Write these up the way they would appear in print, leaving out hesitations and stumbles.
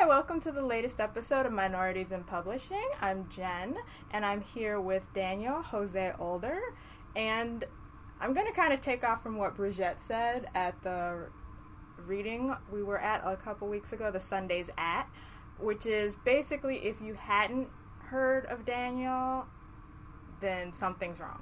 welcome to the latest episode of Minorities in Publishing. I'm Jen, and I'm here with Daniel Jose Older, and I'm going to kind of take off from what Brigitte said at the reading we were at a couple weeks ago, the Sundays at, which is basically if you hadn't heard of Daniel, then something's wrong.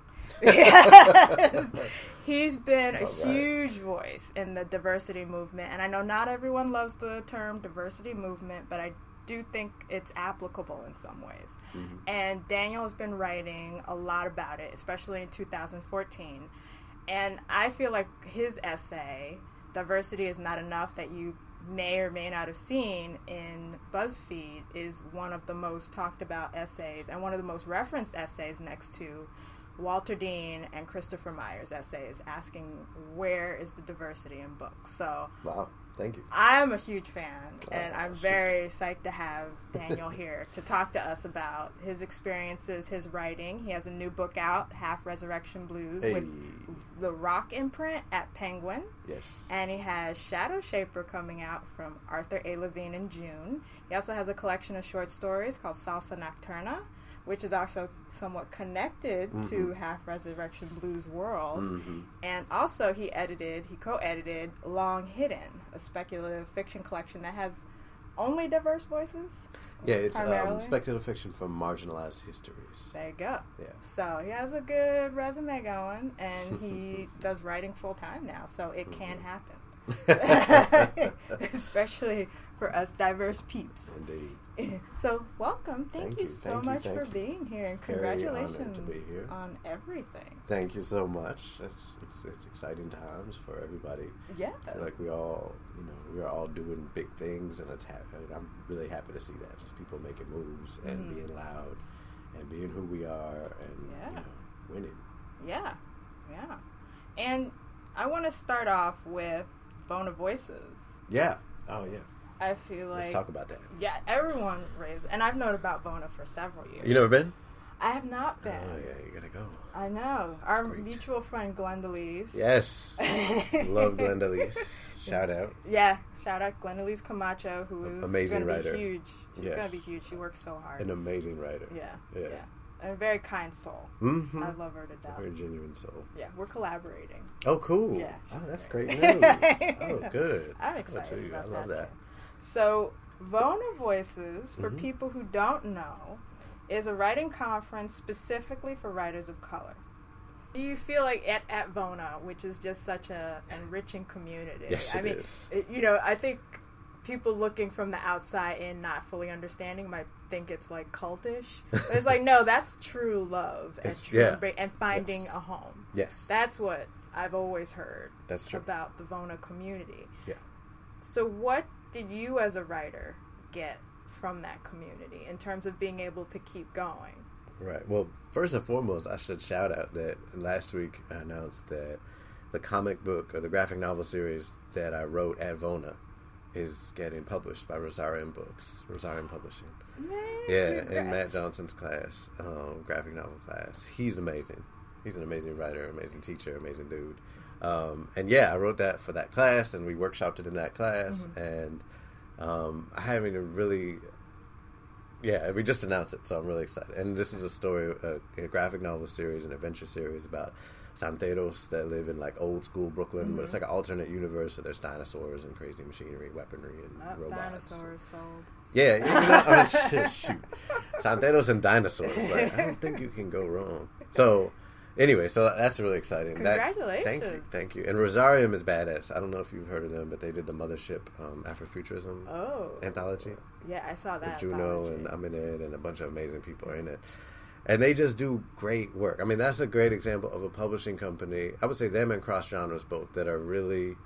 He's been a huge voice in the diversity movement, and I know not everyone loves the term diversity movement, but I do think it's applicable in some ways. Mm-hmm. And Daniel has been writing a lot about it, especially in 2014. And I feel like his essay, Diversity is Not Enough, that you may or may not have seen in BuzzFeed, is one of the most talked about essays and one of the most referenced essays next to Walter Dean and Christopher Myers' essays asking where is the diversity in books. So wow, thank you. I'm a huge fan, and I'm very psyched to have Daniel here to talk to us about his experiences, his writing. He has a new book out, Half Resurrection Blues, with the Rock imprint at Penguin. Yes. And he has Shadow Shaper coming out from Arthur A. Levine in June. He also has a collection of short stories called Salsa Nocturna, which is also somewhat connected to Half Resurrection Blues world. Mm-hmm. And also he co-edited Long Hidden, a speculative fiction collection that has only diverse voices. Yeah, it's speculative fiction from marginalized histories. There you go. Yeah. So he has a good resume going, and he does writing full-time now, so it can happen. Especially for us diverse peeps. Indeed. So welcome. Thank you so much for being here, and congratulations on everything. Thank you so much. It's exciting times for everybody. Yeah. I feel like we all are doing big things, and it's happening. I'm really happy to see that. Just people making moves and being loud and being who we are and winning. Yeah. Yeah. And I want to start off with Vona Voices. Yeah. Oh, yeah. I feel like... Let's talk about that. Yeah, everyone raves. And I've known about Vona for several years. You never been? I have not been. Oh, yeah, you gotta go. I know. Our mutual friend, Glendalise. Yes. Love Glendalise. Shout out. Yeah, shout out Glendalise Camacho, who is amazing going to writer. be huge. She's going to be huge. She works so hard. An amazing writer. Yeah. A very kind soul. Mm-hmm. I love her to death. A very genuine soul. Yeah, we're collaborating. Oh, cool. Yeah. Oh, that's great news. Oh, good. I'm excited about I love that. Too. So, Vona Voices, for people who don't know, is a writing conference specifically for writers of color. Do you feel like at Vona, which is just such an enriching community? Yes, it is. I think people looking from the outside in, not fully understanding, might think it's like cultish. But it's like, no, that's true love and finding a home. Yes. That's what I've always heard about the Vona community. Yeah. So what did you as a writer get from that community in terms of being able to keep going? Right. Well, first and foremost, I should shout out that last week I announced that the comic book or the graphic novel series that I wrote at Vona is getting published by Rosarium Publishing. In Matt Johnson's class, graphic novel class. He's amazing. He's an amazing writer, amazing teacher, amazing dude. I wrote that for that class, and we workshopped it in that class, and having a really... Yeah, we just announced it, so I'm really excited. And this is a story, a graphic novel series, an adventure series about Santeros that live in like old school Brooklyn, but it's like an alternate universe. So there's dinosaurs and crazy machinery, weaponry, and robots. Dinosaurs sold. Yeah, shoot, Santeros and dinosaurs. Like, I don't think you can go wrong. So anyway, so that's really exciting. Congratulations! Thank you. And Rosarium is badass. I don't know if you've heard of them, but they did the Mothership Afrofuturism anthology. Yeah, I saw that. With Juno and Amined and a bunch of amazing people in it. And they just do great work. I mean, that's a great example of a publishing company. I would say them and Cross Genres both that are really,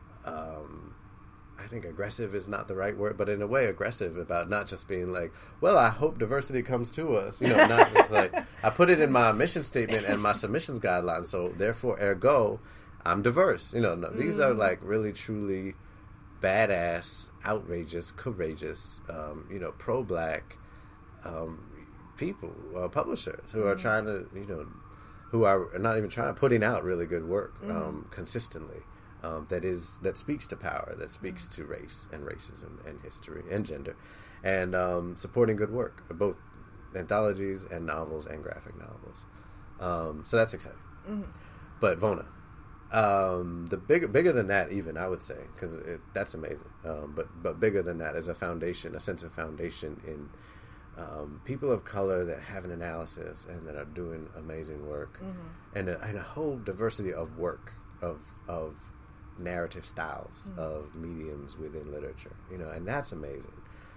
I think aggressive is not the right word, but in a way aggressive about not just being like, well, I hope diversity comes to us. Not just like, I put it in my mission statement and my submissions guidelines, so therefore, ergo, I'm diverse. These are like really, truly badass, outrageous, courageous, pro-black people, publishers who are trying to, who are not even trying, putting out really good work consistently. that speaks to power, that speaks to race and racism and history and gender, and supporting good work, both anthologies and novels and graphic novels. So that's exciting. But Vona, the bigger than that, even I would say, because that's amazing. But bigger than that is a foundation, a sense of foundation in people of color that have an analysis and that are doing amazing work, and a whole diversity of work, of narrative styles, of mediums within literature, and that's amazing.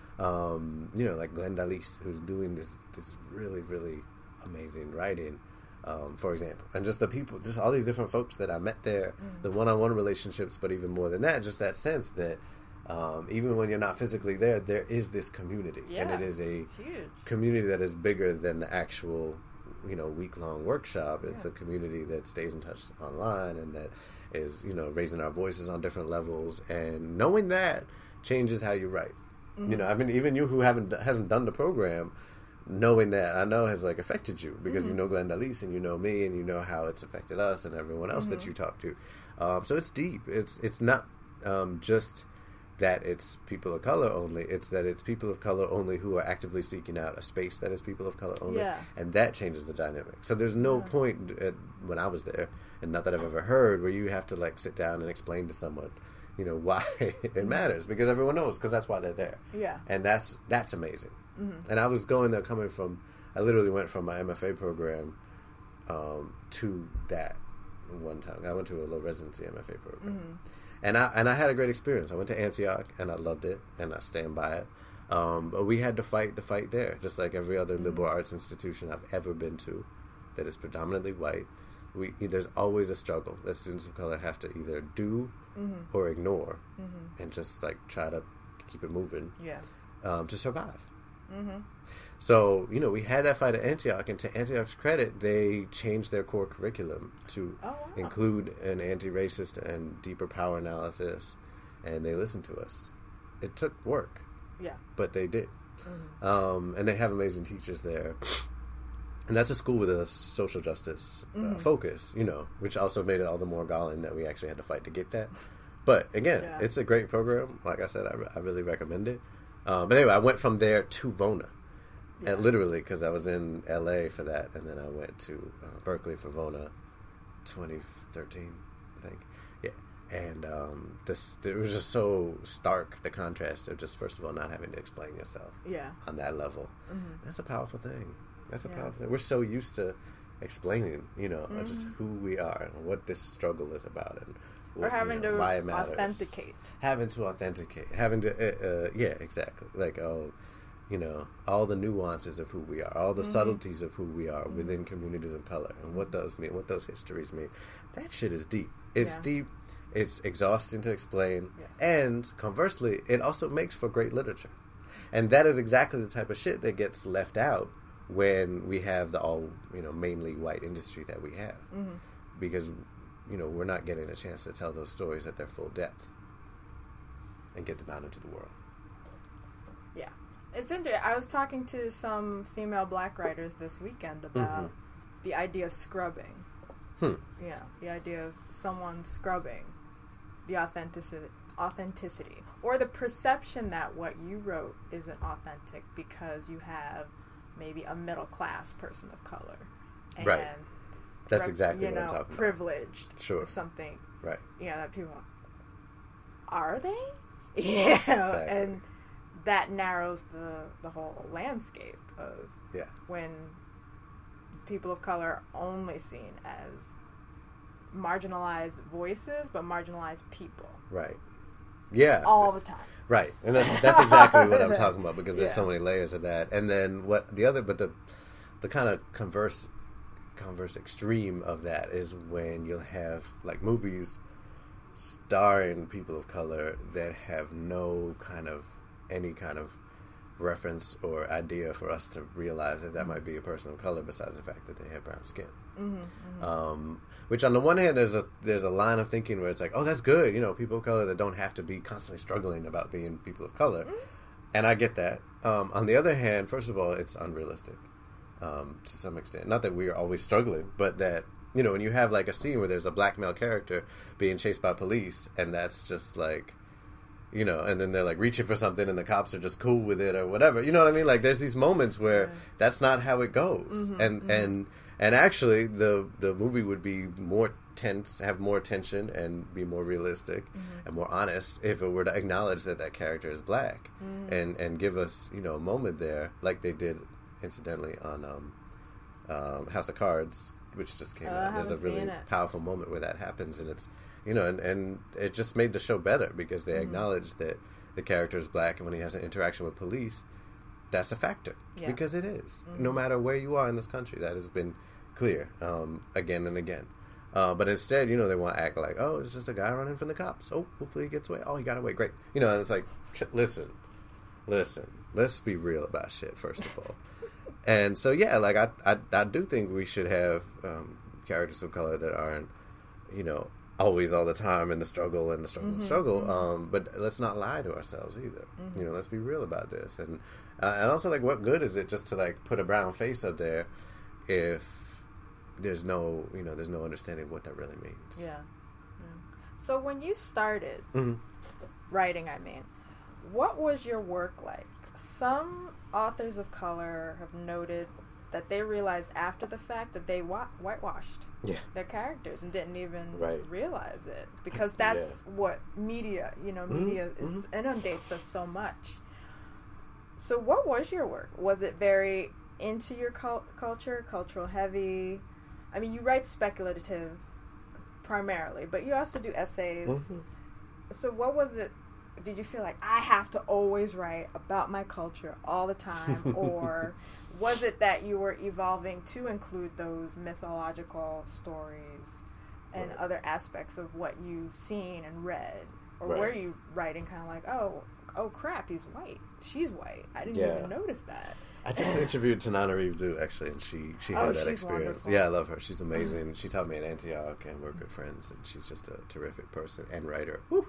Like Glenda Lease, who's doing this really, really amazing writing, for example, and just the people, just all these different folks that I met there, the one-on-one relationships, but even more than that, just that sense that even when you're not physically there is this community, and it is a community that is bigger than the actual, week-long workshop. It's a community that stays in touch online and that is, raising our voices on different levels, and knowing that changes how you write. Even you who hasn't done the program, knowing that I know has affected you because you know Glenda Lease and you know me and you know how it's affected us and everyone else that you talk to. So it's deep. It's not just that it's people of color only. It's that it's people of color only who are actively seeking out a space that is people of color only, and that changes the dynamic. So there's no point when I was there, and not that I've ever heard, where you have to sit down and explain to someone, why it matters, because everyone knows, because that's why they're there. And that's amazing. And I was going there I literally went from my MFA program to that one time. I went to a low residency MFA program. And I had a great experience. I went to Antioch, and I loved it, and I stand by it. But we had to fight the fight there, just like every other liberal arts institution I've ever been to that is predominantly white. There's always a struggle that students of color have to either do or ignore, and just try to keep it moving to survive. So, we had that fight at Antioch, and to Antioch's credit, they changed their core curriculum to include an anti-racist and deeper power analysis, and they listened to us. It took work, but they did. And they have amazing teachers there. And that's a school with a social justice focus, which also made it all the more galling that we actually had to fight to get that. But, again, it's a great program. Like I said, I really recommend it. But anyway, I went from there to Vona, literally, because I was in LA for that, and then I went to Berkeley for Vona, 2013, I think. And it was just so stark, the contrast of just, first of all, not having to explain yourself on that level. That's a powerful thing. We're so used to explaining, just who we are and what this struggle is about, and or having to why it matters. authenticate. Having to, exactly. All the nuances of who we are, all the subtleties of who we are within communities of color, and what those mean, what those histories mean. That shit is deep. It's deep. It's exhausting to explain. And conversely, it also makes for great literature. And that is exactly the type of shit that gets left out when we have the all, mainly white industry that we have. Because, we're not getting a chance to tell those stories at their full depth and get them out into the world. Yeah. It's interesting. I was talking to some female black writers this weekend about the idea of scrubbing. Yeah, the idea of someone scrubbing the authenticity. Or the perception that what you wrote isn't authentic because you have maybe a middle-class person of color. And right. That's exactly what I'm talking about. Privileged. Sure. Something. Right. That people are they? Yeah. Exactly. And that narrows the whole landscape of when people of color are only seen as marginalized voices, but marginalized people. Right. Yeah. All the time. Right. And that's exactly what I'm talking about, because there's so many layers of that. And then the kind of converse extreme of that is when you'll have movies starring people of color that have any kind of reference or idea for us to realize that might be a person of color, besides the fact that they have brown skin. Which on the one hand, there's a line of thinking where it's oh, that's good, people of color that don't have to be constantly struggling about being people of color. And I get that. On the other hand, first of all, it's unrealistic to some extent. Not that we are always struggling, but that you know, when you have like a scene where there's a black male character being chased by police, and that's just like, you know, and then they're like reaching for something, and the cops are just cool with it or whatever. You know what I mean? Like, there's these moments where that's not how it goes, and actually the movie would be more tense, have more tension, and be more realistic and more honest if it were to acknowledge that that character is black and give us, you know, a moment there, like they did incidentally on House of Cards, which just came out. There's a really powerful moment where that happens, and it's, you know, and it just made the show better because they acknowledged that the character is black, and when he has an interaction with police, that's a factor because it is. No matter where you are in this country, that has been clear again and again. But instead, you know, they want to act like, oh, it's just a guy running from the cops. Oh, hopefully he gets away. Oh, he got away. Great. You know, and it's like, listen, let's be real about shit, first of all. And so, yeah, like, I do think we should have characters of color that aren't, you know, always all the time in the struggle and the struggle. But let's not lie to ourselves either. You know, let's be real about this. And also, like, what good is it just to, like, put a brown face up there if there's no, you know, there's no understanding of what that really means. Yeah. So when you started writing, I mean, what was your work like? Some authors of color have noted that they realized after the fact that they whitewashed their characters and didn't even realize it, because that's what media, you know, media inundates us so much. So what was your work? Was it very into your cultural heavy? I mean, you write speculative primarily, but you also do essays. So what was it? Did you feel like, I have to always write about my culture all the time? Or was it that you were evolving to include those mythological stories and other aspects of what you've seen and read? Or were you writing kind of like, oh crap, he's white, she's white, I didn't even notice that? I just interviewed Tanana Reeve, actually, and she had that experience. Wonderful. Yeah, I love her. She's amazing. She taught me in Antioch, and we're good friends, and she's just a terrific person and writer. Woo.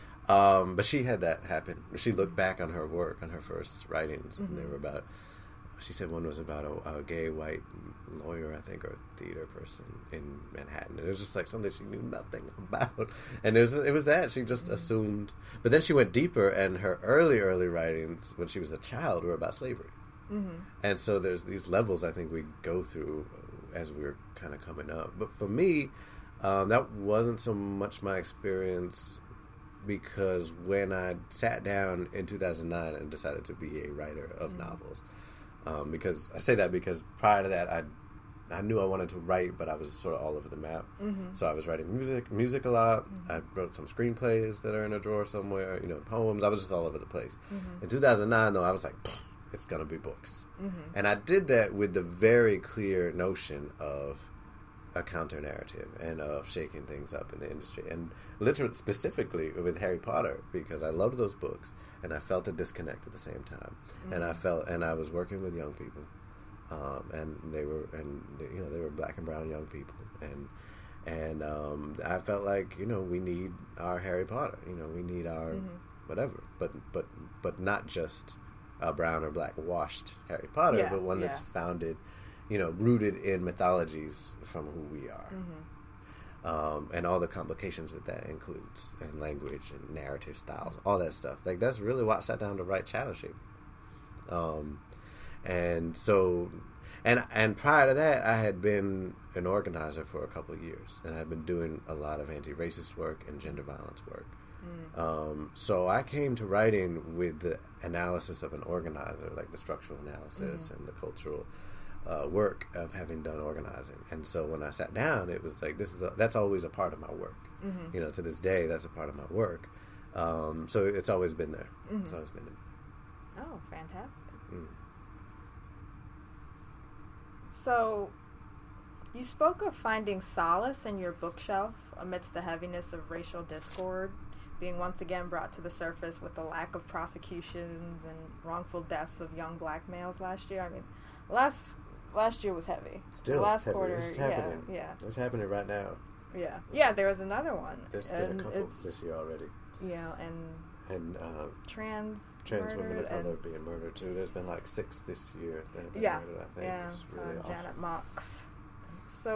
But she had that happen. She looked back on her work, on her first writings, and they were about, she said one was about a gay white lawyer, I think, or theater person in Manhattan. And it was just like something she knew nothing about. And it was that. She just assumed. But then she went deeper, and her early writings, when she was a child, were about slavery. And so there's these levels I think we go through as we're kind of coming up. But for me, that wasn't so much my experience, because when I sat down in 2009 and decided to be a writer of novels, because I say that because prior to that I knew I wanted to write, but I was sort of all over the map. So I was writing music a lot. I wrote some screenplays that are in a drawer somewhere, you know, poems. I was just all over the place. In 2009, though, I was like, it's going to be books. And I did that with the very clear notion of a counter narrative and of shaking things up in the industry, and literally specifically with Harry Potter, because I loved those books and I felt a disconnect at the same time. And I was working with young people, and they were black and brown young people, and I felt like, you know, we need our Harry Potter, you know, we need our whatever, but not just a brown or black washed Harry Potter, but one that's founded, you know, rooted in mythologies from who we are, and all the complications that includes, and language and narrative styles, all that stuff. Like, that's really why I sat down to write Shadowshaping. And so, and prior to that, I had been an organizer for a couple of years, and I'd been doing a lot of anti-racist work and gender violence work. So I came to writing with the analysis of an organizer, like the structural analysis and the cultural work of having done organizing. And so when I sat down, it was like, that's always a part of my work. You know, to this day, that's a part of my work. So it's always been there. It's always been there. Oh, fantastic. So you spoke of finding solace in your bookshelf amidst the heaviness of racial discord being once again brought to the surface with the lack of prosecutions and wrongful deaths of young black males last year. I mean, last year was heavy. Still, last heavy. quarter, it's happening. Yeah. It's happening right now. Yeah. There was another one. There's been a couple this year already. Yeah, and trans women of color being murdered too. There's been like 6 this year that have been murdered, I think. Yeah, it's really awful. Janet Mox. So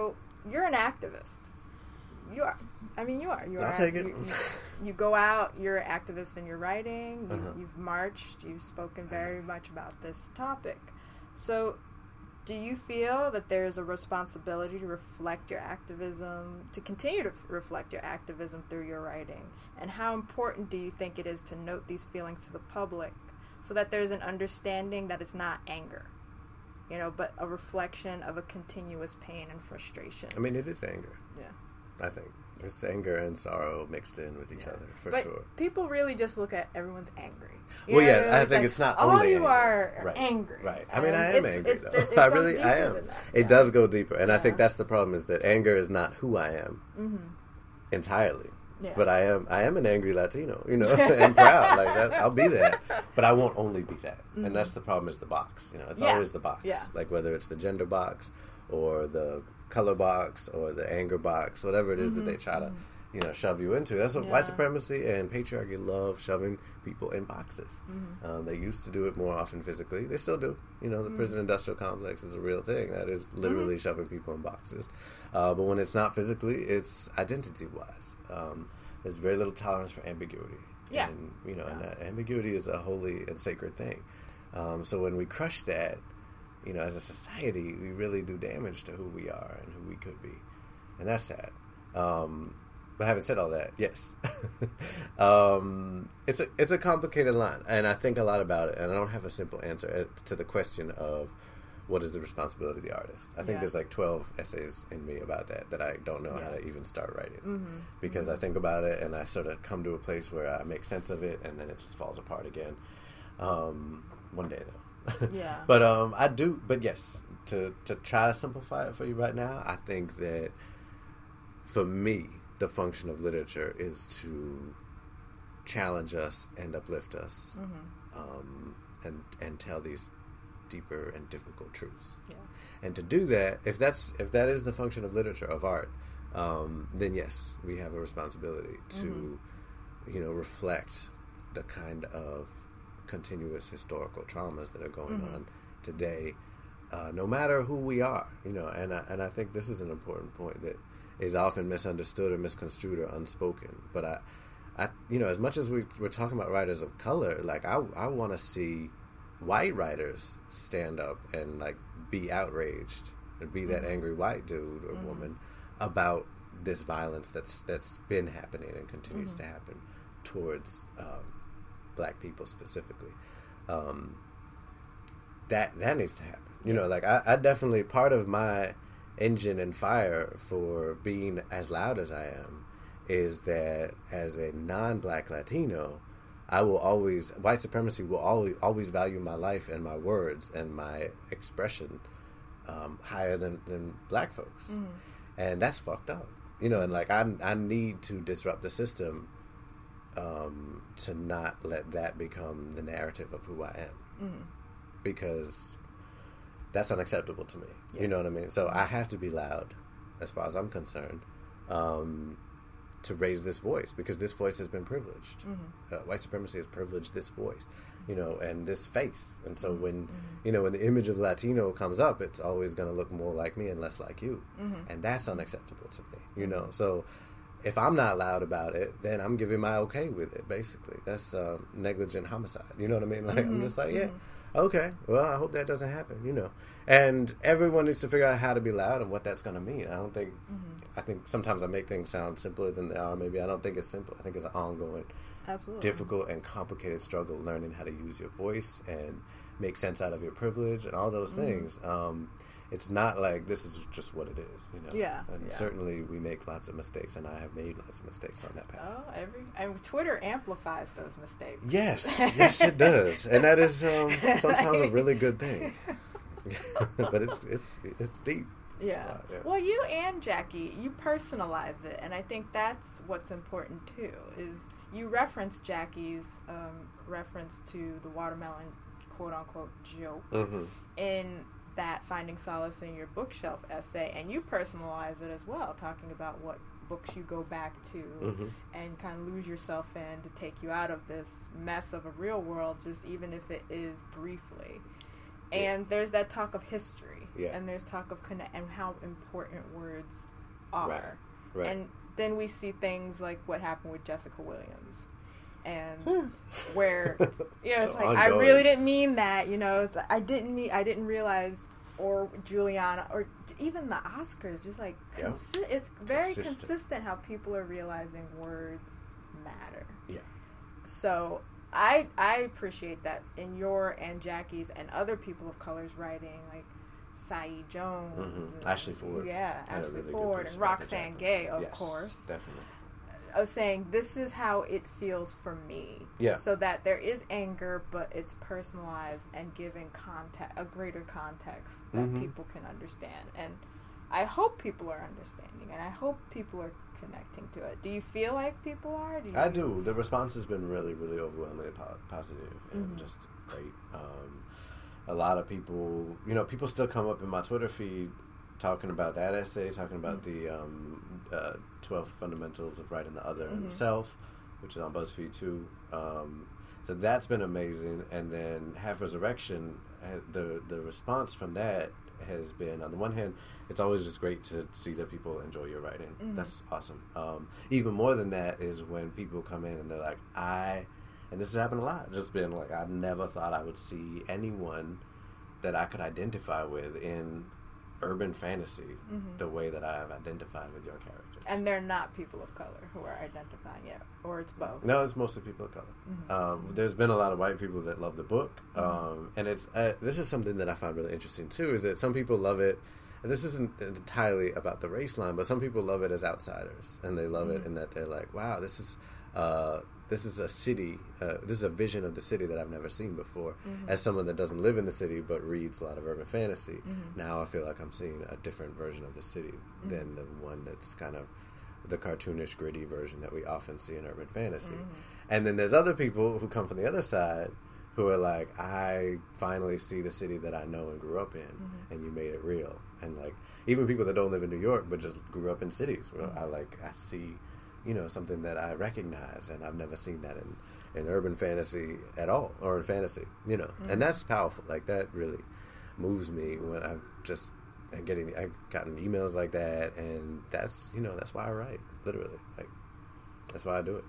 you're an activist. You are. I mean, you are. I'll take it. You go out. You're an activist in your writing. You've marched. You've spoken very much about this topic. So, do you feel that there's a responsibility to reflect your activism, to continue to reflect your activism through your writing? And how important do you think it is to note these feelings to the public so that there's an understanding that it's not anger, but a reflection of a continuous pain and frustration? I mean, it is anger. Yeah. I think. It's anger and sorrow mixed in with each other, for sure. People really just look at everyone's angry. I think it's not only you are angry. Right. I mean, I am angry, though. I am. It does go deeper. And I think that's the problem, is that anger is not who I am entirely. Yeah. But I am an angry Latino, and proud. Like that, I'll be that. But I won't only be that. And that's the problem, is the box. It's always the box. Yeah. Like whether it's the gender box or the color box or the anger box, whatever it is that they try to, shove you into. That's what white supremacy and patriarchy love, shoving people in boxes. They used to do it more often physically. They still do. The prison industrial complex is a real thing. That is literally shoving people in boxes. But when it's not physically, it's identity-wise. There's very little tolerance for ambiguity. Yeah. And, and that ambiguity is a holy and sacred thing. So when we crush that, as a society, we really do damage to who we are and who we could be. And that's sad. But having said all that, yes. It's a complicated line. And I think a lot about it. And I don't have a simple answer to the question of what is the responsibility of the artist. I think there's like 12 essays in me about that I don't know how to even start writing. Because I think about it and I sort of come to a place where I make sense of it and then it just falls apart again. One day, though. Yeah. But yes, to try to simplify it for you right now, I think that for me, the function of literature is to challenge us and uplift us, and tell these deeper and difficult truths. Yeah. And to do that, if that is the function of literature, of art, then yes, we have a responsibility to, reflect the kind of continuous historical traumas that are going on today, no matter who we are, and I think this is an important point that is often misunderstood or misconstrued or unspoken. But I as much as we're talking about writers of color, like I want to see white writers stand up and like be outraged and be that angry white dude or woman about this violence that's been happening and continues to happen towards Black people specifically. That needs to happen. Like I definitely, part of my engine and fire for being as loud as I am is that as a non-Black Latino, white supremacy will always value my life and my words and my expression higher than Black folks. And that's fucked up. And like I need to disrupt the system to not let that become the narrative of who I am, because that's unacceptable to me. Yeah. You know what I mean? So I have to be loud, as far as I'm concerned, to raise this voice, because this voice has been privileged. White supremacy has privileged this voice, and this face. And so when when the image of Latino comes up, it's always going to look more like me and less like you, and that's unacceptable to me. So if I'm not loud about it, then I'm giving my okay with it, basically. That's negligent homicide. You know what I mean? Like, I'm just like, okay, well, I hope that doesn't happen, And everyone needs to figure out how to be loud and what that's going to mean. I don't think, I think sometimes I make things sound simpler than they are. Maybe I don't think it's simple. I think it's an ongoing, difficult and complicated struggle, learning how to use your voice and make sense out of your privilege and all those things. It's not like this is just what it is, Yeah. And certainly we make lots of mistakes, and I have made lots of mistakes on that path. And Twitter amplifies those mistakes. Yes, it does, and that is sometimes a really good thing. But it's deep. Yeah. Well, you and Jackie, you personalize it, and I think that's what's important too. Is you reference Jackie's reference to the watermelon quote unquote joke in that Finding Solace in Your Bookshelf essay, and you personalize it as well, talking about what books you go back to and kind of lose yourself in to take you out of this mess of a real world, just even if it is briefly. And there's that talk of history, and there's talk of connect and how important words are. Right. And then we see things like what happened with Jessica Williams. And where, it's So like, ongoing. I really didn't mean that, it's, I didn't realize, or Juliana, or even the Oscars, just like, it's very consistent how people are realizing words matter. Yeah. So I appreciate that in your and Jackie's and other people of color's writing, like Saeed Jones, and Ashley Ford, Ashley really Ford, and Roxane Gay, of yes, course. Definitely. Of saying, this is how it feels for me. Yeah. So that there is anger, but it's personalized and giving a greater context that people can understand. And I hope people are understanding, and I hope people are connecting to it. Do you feel like people are? I do. The response has been really, really overwhelmingly positive and just great. A lot of people, people still come up in my Twitter feed talking about that essay, talking about the 12 Fundamentals of Right and the Other and the Self, which is on BuzzFeed too. So that's been amazing. And then Half Resurrection, the response from that has been, on the one hand, it's always just great to see that people enjoy your writing. That's awesome. Even more than that is when people come in and they're like, and this has happened a lot, just been like, I never thought I would see anyone that I could identify with in urban fantasy the way that I have identified with your characters. And they're not people of color who are identifying it, or it's both. No, it's mostly people of color. There's been a lot of white people that love the book, and it's this is something that I find really interesting too, is that some people love it, and this isn't entirely about the race line, but some people love it as outsiders, and they love it in that they're like, wow, this is a city, this is a vision of the city that I've never seen before. As someone that doesn't live in the city but reads a lot of urban fantasy, now I feel like I'm seeing a different version of the city than the one that's kind of the cartoonish, gritty version that we often see in urban fantasy. And then there's other people who come from the other side who are like, I finally see the city that I know and grew up in, and you made it real. And like, even people that don't live in New York but just grew up in cities, where I see something that I recognize, and I've never seen that in urban fantasy at all, or in fantasy, and that's powerful. Like, that really moves me when I've gotten emails like that, and that's why I write, literally. Like, that's why I do it.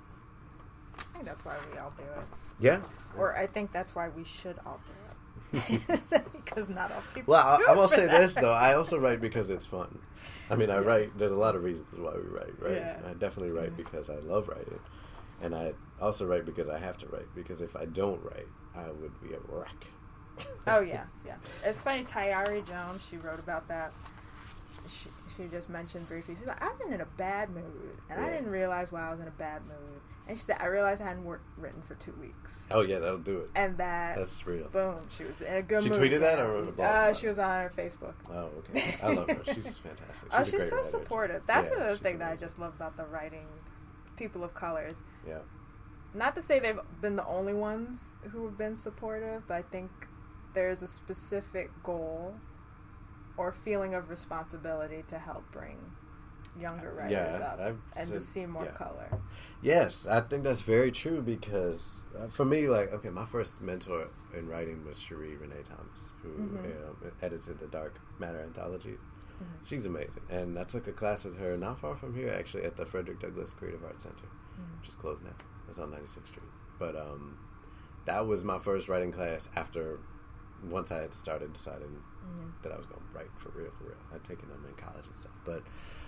I think that's why we all do it. Yeah. Or I think that's why we should all do it. Because not all people Well, do I will it. say this, though. I also write because it's fun. I mean, I write, there's a lot of reasons why we write, right? Yeah. I definitely write because I love writing. And I also write because I have to write. Because if I don't write, I would be a wreck. Oh, yeah. It's funny, Tayari Jones, she wrote about that. She just mentioned briefly, she's like, I've been in a bad mood. And I didn't realize why I was in a bad mood. And she said, I realized I hadn't written for 2 weeks. Oh, yeah, that'll do it. And that's real. Boom, she was in a good mood. She tweeted that or wrote a blog? She was on her Facebook. Oh, okay. I love her. She's fantastic. She's a great so writer. supportive. That's another thing amazing. that I just love about the writing people of colors. Yeah. Not to say they've been the only ones who have been supportive, but I think there's a specific goal or feeling of responsibility to help bring younger writers up and to see more color. Yes, I think that's very true because for me, my first mentor in writing was Cherie Renee Thomas, who edited the Dark Matter anthology. She's amazing, and I took a class with her not far from here, actually, at the Frederick Douglass Creative Arts Center, which is closed now. It's on 96th Street. But that was my first writing class once I had started deciding that I was going to write for real. I'd taken them in college and stuff. But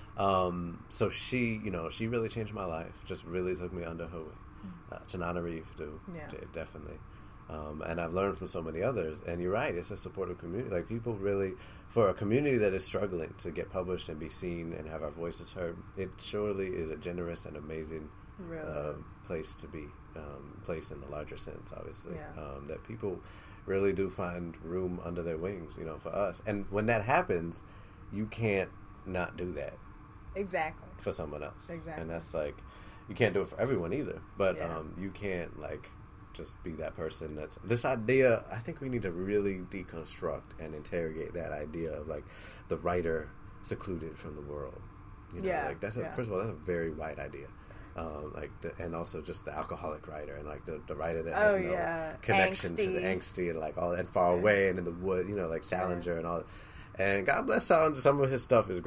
so she really changed my life, just really took me under her wing. Tanana Reeve, too, definitely. And I've learned from so many others. And you're right, it's a supportive community. Like, people really, for a community that is struggling to get published and be seen and have our voices heard, it surely is a generous and amazing place to be, place in the larger sense, obviously. That people really do find room under their wings, for us. And when that happens, you can't not do that. Exactly. For someone else. Exactly. And that's you can't do it for everyone either. But you can't just be that person that's this idea. I think we need to really deconstruct and interrogate that idea of the writer secluded from the world. First of all, that's a very white idea. And also just the alcoholic writer and the writer that has no connection to the angsty and all and far away and in the wood, like Salinger and all. And God bless Salinger, some of his stuff is great.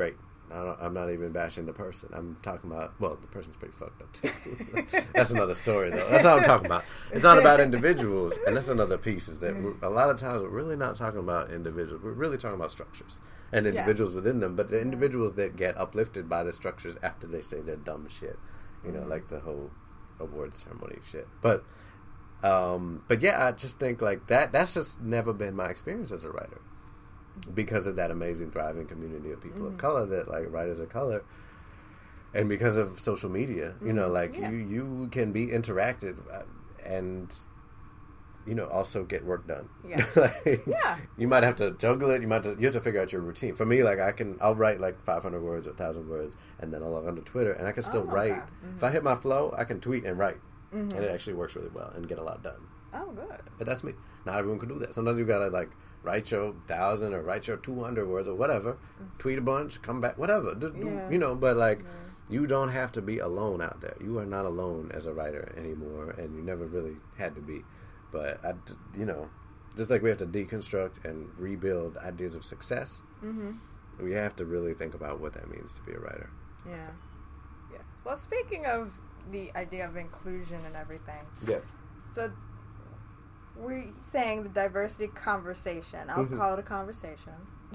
I'm not even bashing the person. I'm talking about, well, the person's pretty fucked up too. That's another story though. That's what I'm talking about. It's not about individuals, and that's another piece. Is that a lot of times we're really not talking about individuals. We're really talking about structures and individuals within them. But the individuals that get uplifted by the structures after they say their dumb shit, you know, like the whole award ceremony shit. But yeah, I just think like that's just never been my experience as a writer. Because of that amazing, thriving community of people of color that like writers of color, and because of social media, you know, like you can be interactive and you know also get work done. Yeah, like, you might have to juggle it. You have to figure out your routine. For me, like I'll write like 500 words or 1,000 words, and then I'll log onto Twitter, and I can still write. If I hit my flow, I can tweet and write, and it actually works really well and get a lot done. Oh, good. But that's me. Not everyone can do that. Sometimes you gotta like write your 1,000 or write your 200 words or whatever, tweet a bunch, come back, whatever. You know, but like, you don't have to be alone out there. You are not alone as a writer anymore, and you never really had to be. But, you know, just like we have to deconstruct and rebuild ideas of success, we have to really think about what that means to be a writer. Yeah. Yeah. Well, speaking of the idea of inclusion and everything. Yeah. So we're saying the diversity conversation. I'll call it a conversation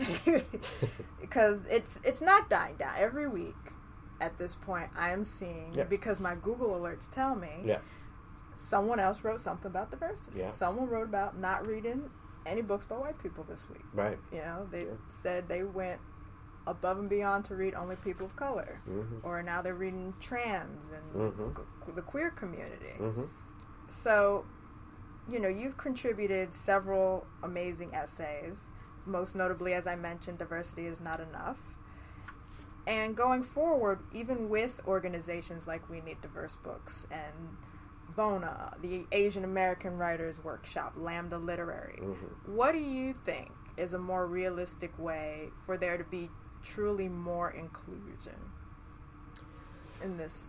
because it's not dying down. Every week at this point, I am seeing because my Google alerts tell me someone else wrote something about diversity. Yeah. Someone wrote about not reading any books by white people this week. Right. You know, they said they went above and beyond to read only people of color, or now they're reading trans and the queer community. So, you know, you've contributed several amazing essays, most notably, as I mentioned, Diversity is Not Enough. And going forward, even with organizations like We Need Diverse Books and VONA, the Asian American Writers Workshop, Lambda Literary, what do you think is a more realistic way for there to be truly more inclusion in this?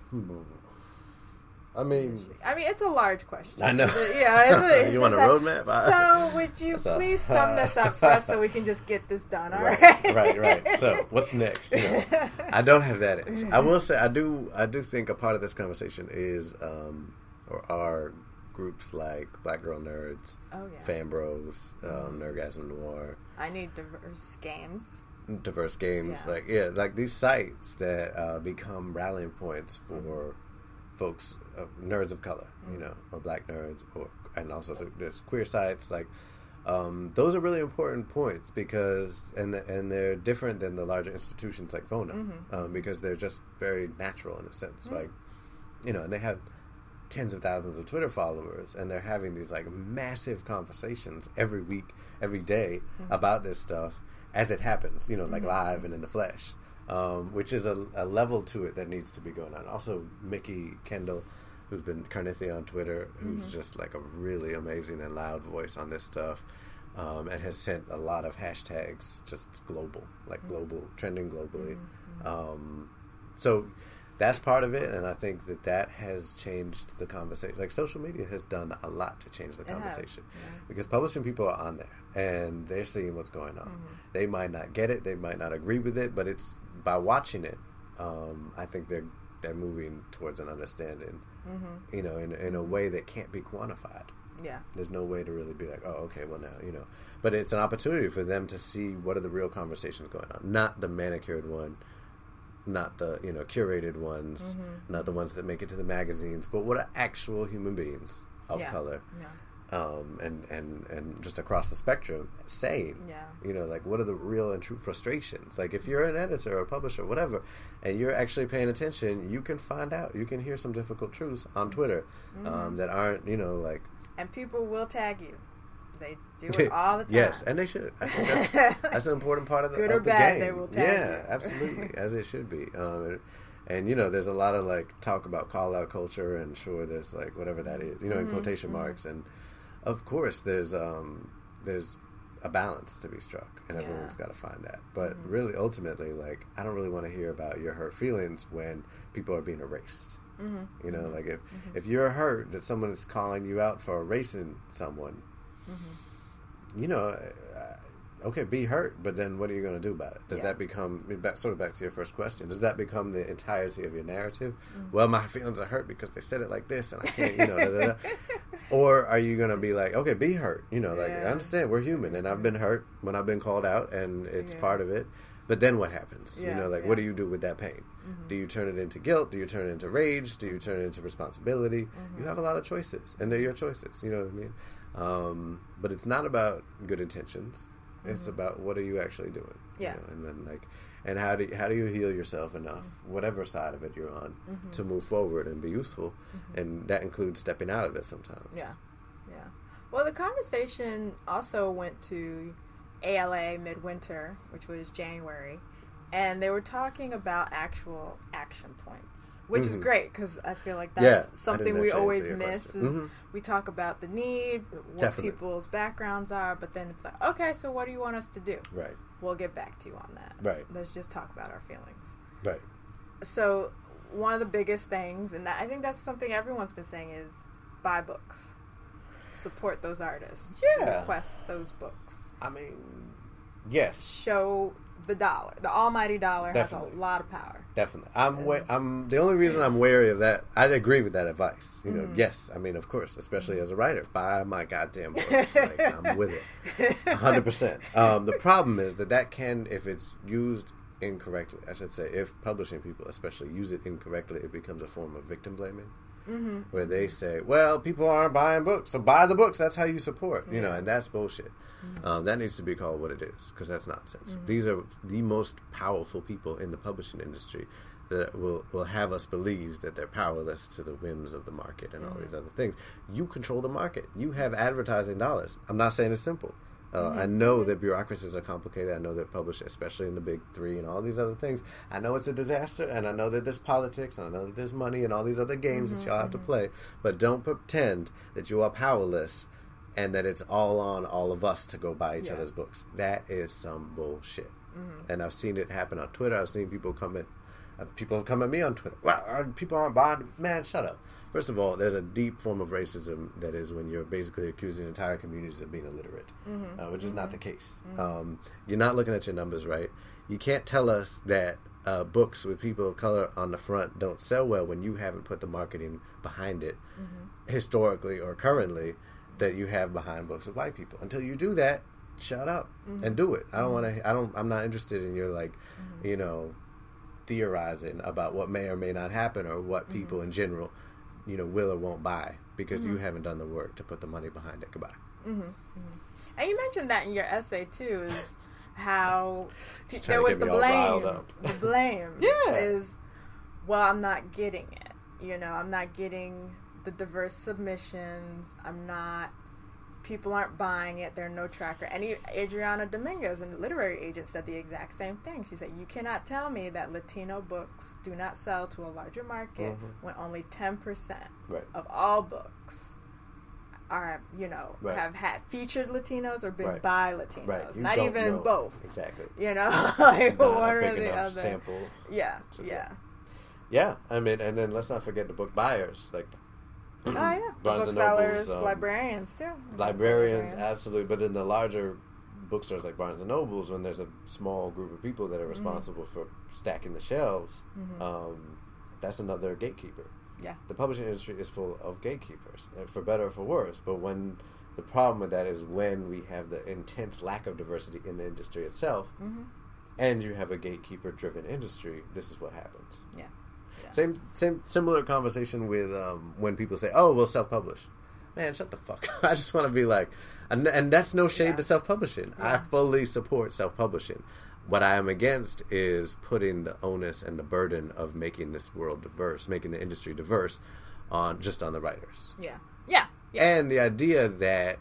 I mean, it's a large question. I know. It's you want a roadmap? So, would you please sum this up for us so we can just get this done? All right. Right. So, what's next? You know, I don't have that answer. I will say, I do think a part of this conversation is, or are groups like Black Girl Nerds, Fan Bros, Nerdgasm Noir. I Need Diverse Games. Like these sites that become rallying points for folks, nerds of color, you know, or black nerds, and also there's queer sites. Like those are really important points because and they're different than the larger institutions like VONA because they're just very natural in a sense. Like, you know, and they have tens of thousands of Twitter followers, and they're having these like massive conversations every week, every day about this stuff as it happens, you know, like live and in the flesh. Which is a level to it that needs to be going on. Also, Mickey Kendall, who's been Carnithia on Twitter, who's just like a really amazing and loud voice on this stuff, and has sent a lot of hashtags just global, like global, trending globally. So that's part of it, and I think that has changed the conversation. Like, social media has done a lot to change the conversation because publishing people are on there and they're seeing what's going on. They might not get it, they might not agree with it, but it's by watching it, I think they're moving towards an understanding, you know, in a way that can't be quantified. Yeah, there's no way to really be like, oh, okay, well now, you know, but it's an opportunity for them to see what are the real conversations going on, not the manicured one, not the, you know, curated ones, not the ones that make it to the magazines, but what are actual human beings of color, and just across the spectrum saying, you know, like, what are the real and true frustrations? Like, if you're an editor or a publisher, whatever, and you're actually paying attention, you can find out, you can hear some difficult truths on Twitter that aren't, you know, like... And people will tag you. They do it all the time. Yes, and they should. I think that's an important part of the, Good or of the bad, game. They will tag you. Absolutely, as it should be. And, you know, there's a lot of, like, talk about call-out culture, and sure, there's, like, whatever that is, you know, in quotation marks. And, of course, there's a balance to be struck, and everyone's got to find that. But really, ultimately, like, I don't really want to hear about your hurt feelings when people are being erased. You know, like, if you're hurt that someone is calling you out for erasing someone, you know, okay, be hurt, but then what are you going to do about it? Does that become, sort of back to your first question, does that become the entirety of your narrative? Well, my feelings are hurt because they said it like this and I can't, da, da, da. Or are you going to be like, okay, be hurt, I understand, we're human, and I've been hurt when I've been called out, and it's part of it, but then what happens? What do you do with that pain? Do you turn it into guilt? Do you turn it into rage? Do you turn it into responsibility? You have a lot of choices, and they're your choices, you know what I mean? But it's not about good intentions. It's about what are you actually doing? Yeah. And then and how do you heal yourself enough, whatever side of it you're on, to move forward and be useful, and that includes stepping out of it sometimes. Yeah. Well, the conversation also went to ALA Midwinter, which was January, and they were talking about actual action points, which is great because I feel like that's something we always miss. Is we talk about the need, what people's backgrounds are, but then it's like, okay, so what do you want us to do? Right. We'll get back to you on that. Right. Let's just talk about our feelings. Right. So one of the biggest things, and I think that's something everyone's been saying, is buy books. Support those artists. Yeah. Request those books. I mean, yes. Show the dollar. The almighty dollar has a lot of power. Definitely. I'm the only reason I'm wary of that. I agree with that advice. Yes. I mean, of course, especially as a writer, buy my goddamn books. I'm with it, 100%. The problem is that can, if it's used incorrectly, I should say, if publishing people especially use it incorrectly, it becomes a form of victim blaming. Where they say, well, people aren't buying books, so buy the books. That's how you support, and that's bullshit. That needs to be called what it is, because that's nonsense. These are the most powerful people in the publishing industry that will have us believe that they're powerless to the whims of the market and all these other things. You control the market. You have advertising dollars. I'm not saying it's simple. I know that bureaucracies are complicated. I know that publishing, especially in the big three and all these other things, I know it's a disaster, and I know that there's politics, and I know that there's money and all these other games that y'all have to play, but don't pretend that you are powerless and that it's all on all of us to go buy each other's books. That is some bullshit. And I've seen it happen on Twitter. I've seen people people have come at me on Twitter. Wow, people aren't buying. Man, shut up. First of all, there's a deep form of racism that is when you're basically accusing entire communities of being illiterate, which is not the case. You're not looking at your numbers right. You can't tell us that books with people of color on the front don't sell well when you haven't put the marketing behind it, historically or currently, that you have behind books of white people. Until you do that, shut up and do it. I'm not interested in your theorizing about what may or may not happen or what people in general will or won't buy, because you haven't done the work to put the money behind it. Goodbye. And you mentioned that in your essay too, is how there was the blame. The blame is, well, I'm not getting it. I'm not getting the diverse submissions. People aren't buying it. There are no tracker. And Adriana Dominguez, a literary agent, said the exact same thing. She said, you cannot tell me that Latino books do not sell to a larger market when only 10% of all books are, have had featured Latinos or been by Latinos. Not even both. Exactly. Like one or the other. Sample. Yeah. I mean, and then let's not forget the book buyers, like booksellers, librarians too. Librarians, absolutely. But in the larger bookstores like Barnes and Nobles, when there's a small group of people that are responsible for stacking the shelves, that's another gatekeeper. Yeah, the publishing industry is full of gatekeepers, for better or for worse. But when the problem with that is when we have the intense lack of diversity in the industry itself, and you have a gatekeeper-driven industry, this is what happens. Yeah. Similar conversation with when people say, "Oh, we'll self-publish." Man, shut the fuck up. I just want to be like, and that's no shade to self-publishing. I fully support self-publishing. What I am against is putting the onus and the burden of making this world diverse, making the industry diverse, on the writers. Yeah. And the idea that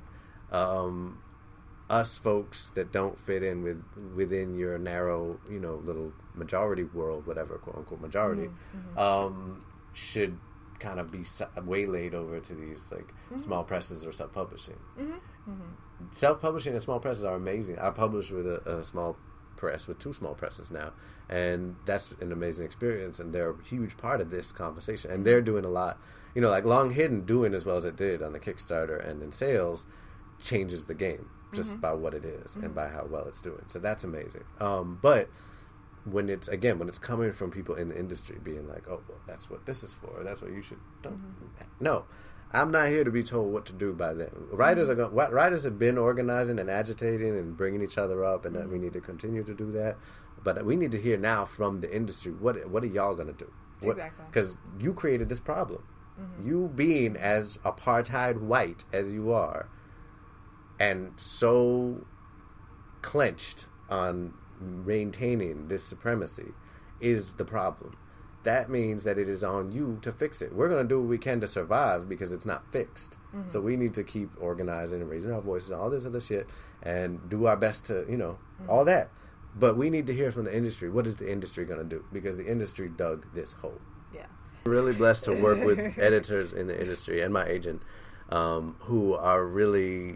us folks that don't fit in within your narrow, little majority world, whatever, quote unquote majority, should kind of be waylaid over to these small presses or self-publishing. Self-publishing and small presses are amazing. I publish with a small press, with 2 small presses now, and that's an amazing experience, and they're a huge part of this conversation, and they're doing a lot, like Long Hidden doing as well as it did on the Kickstarter and in sales changes the game just by what it is and by how well it's doing. So that's amazing. But when it's coming from people in the industry being like, oh, well, that's what this is for, that's what you should do. No, I'm not here to be told what to do by them. Writers have been organizing and agitating and bringing each other up, and that we need to continue to do that. But we need to hear now from the industry, what are y'all going to do? Exactly. Because you created this problem. You being as apartheid white as you are, and so clenched on maintaining this supremacy, is the problem. That means that it is on you to fix it. We're going to do what we can to survive because it's not fixed. So we need to keep organizing and raising our voices and all this other shit and do our best to, all that. But we need to hear from the industry. What is the industry going to do? Because the industry dug this hole. Yeah. I'm really blessed to work with editors in the industry and my agent who are really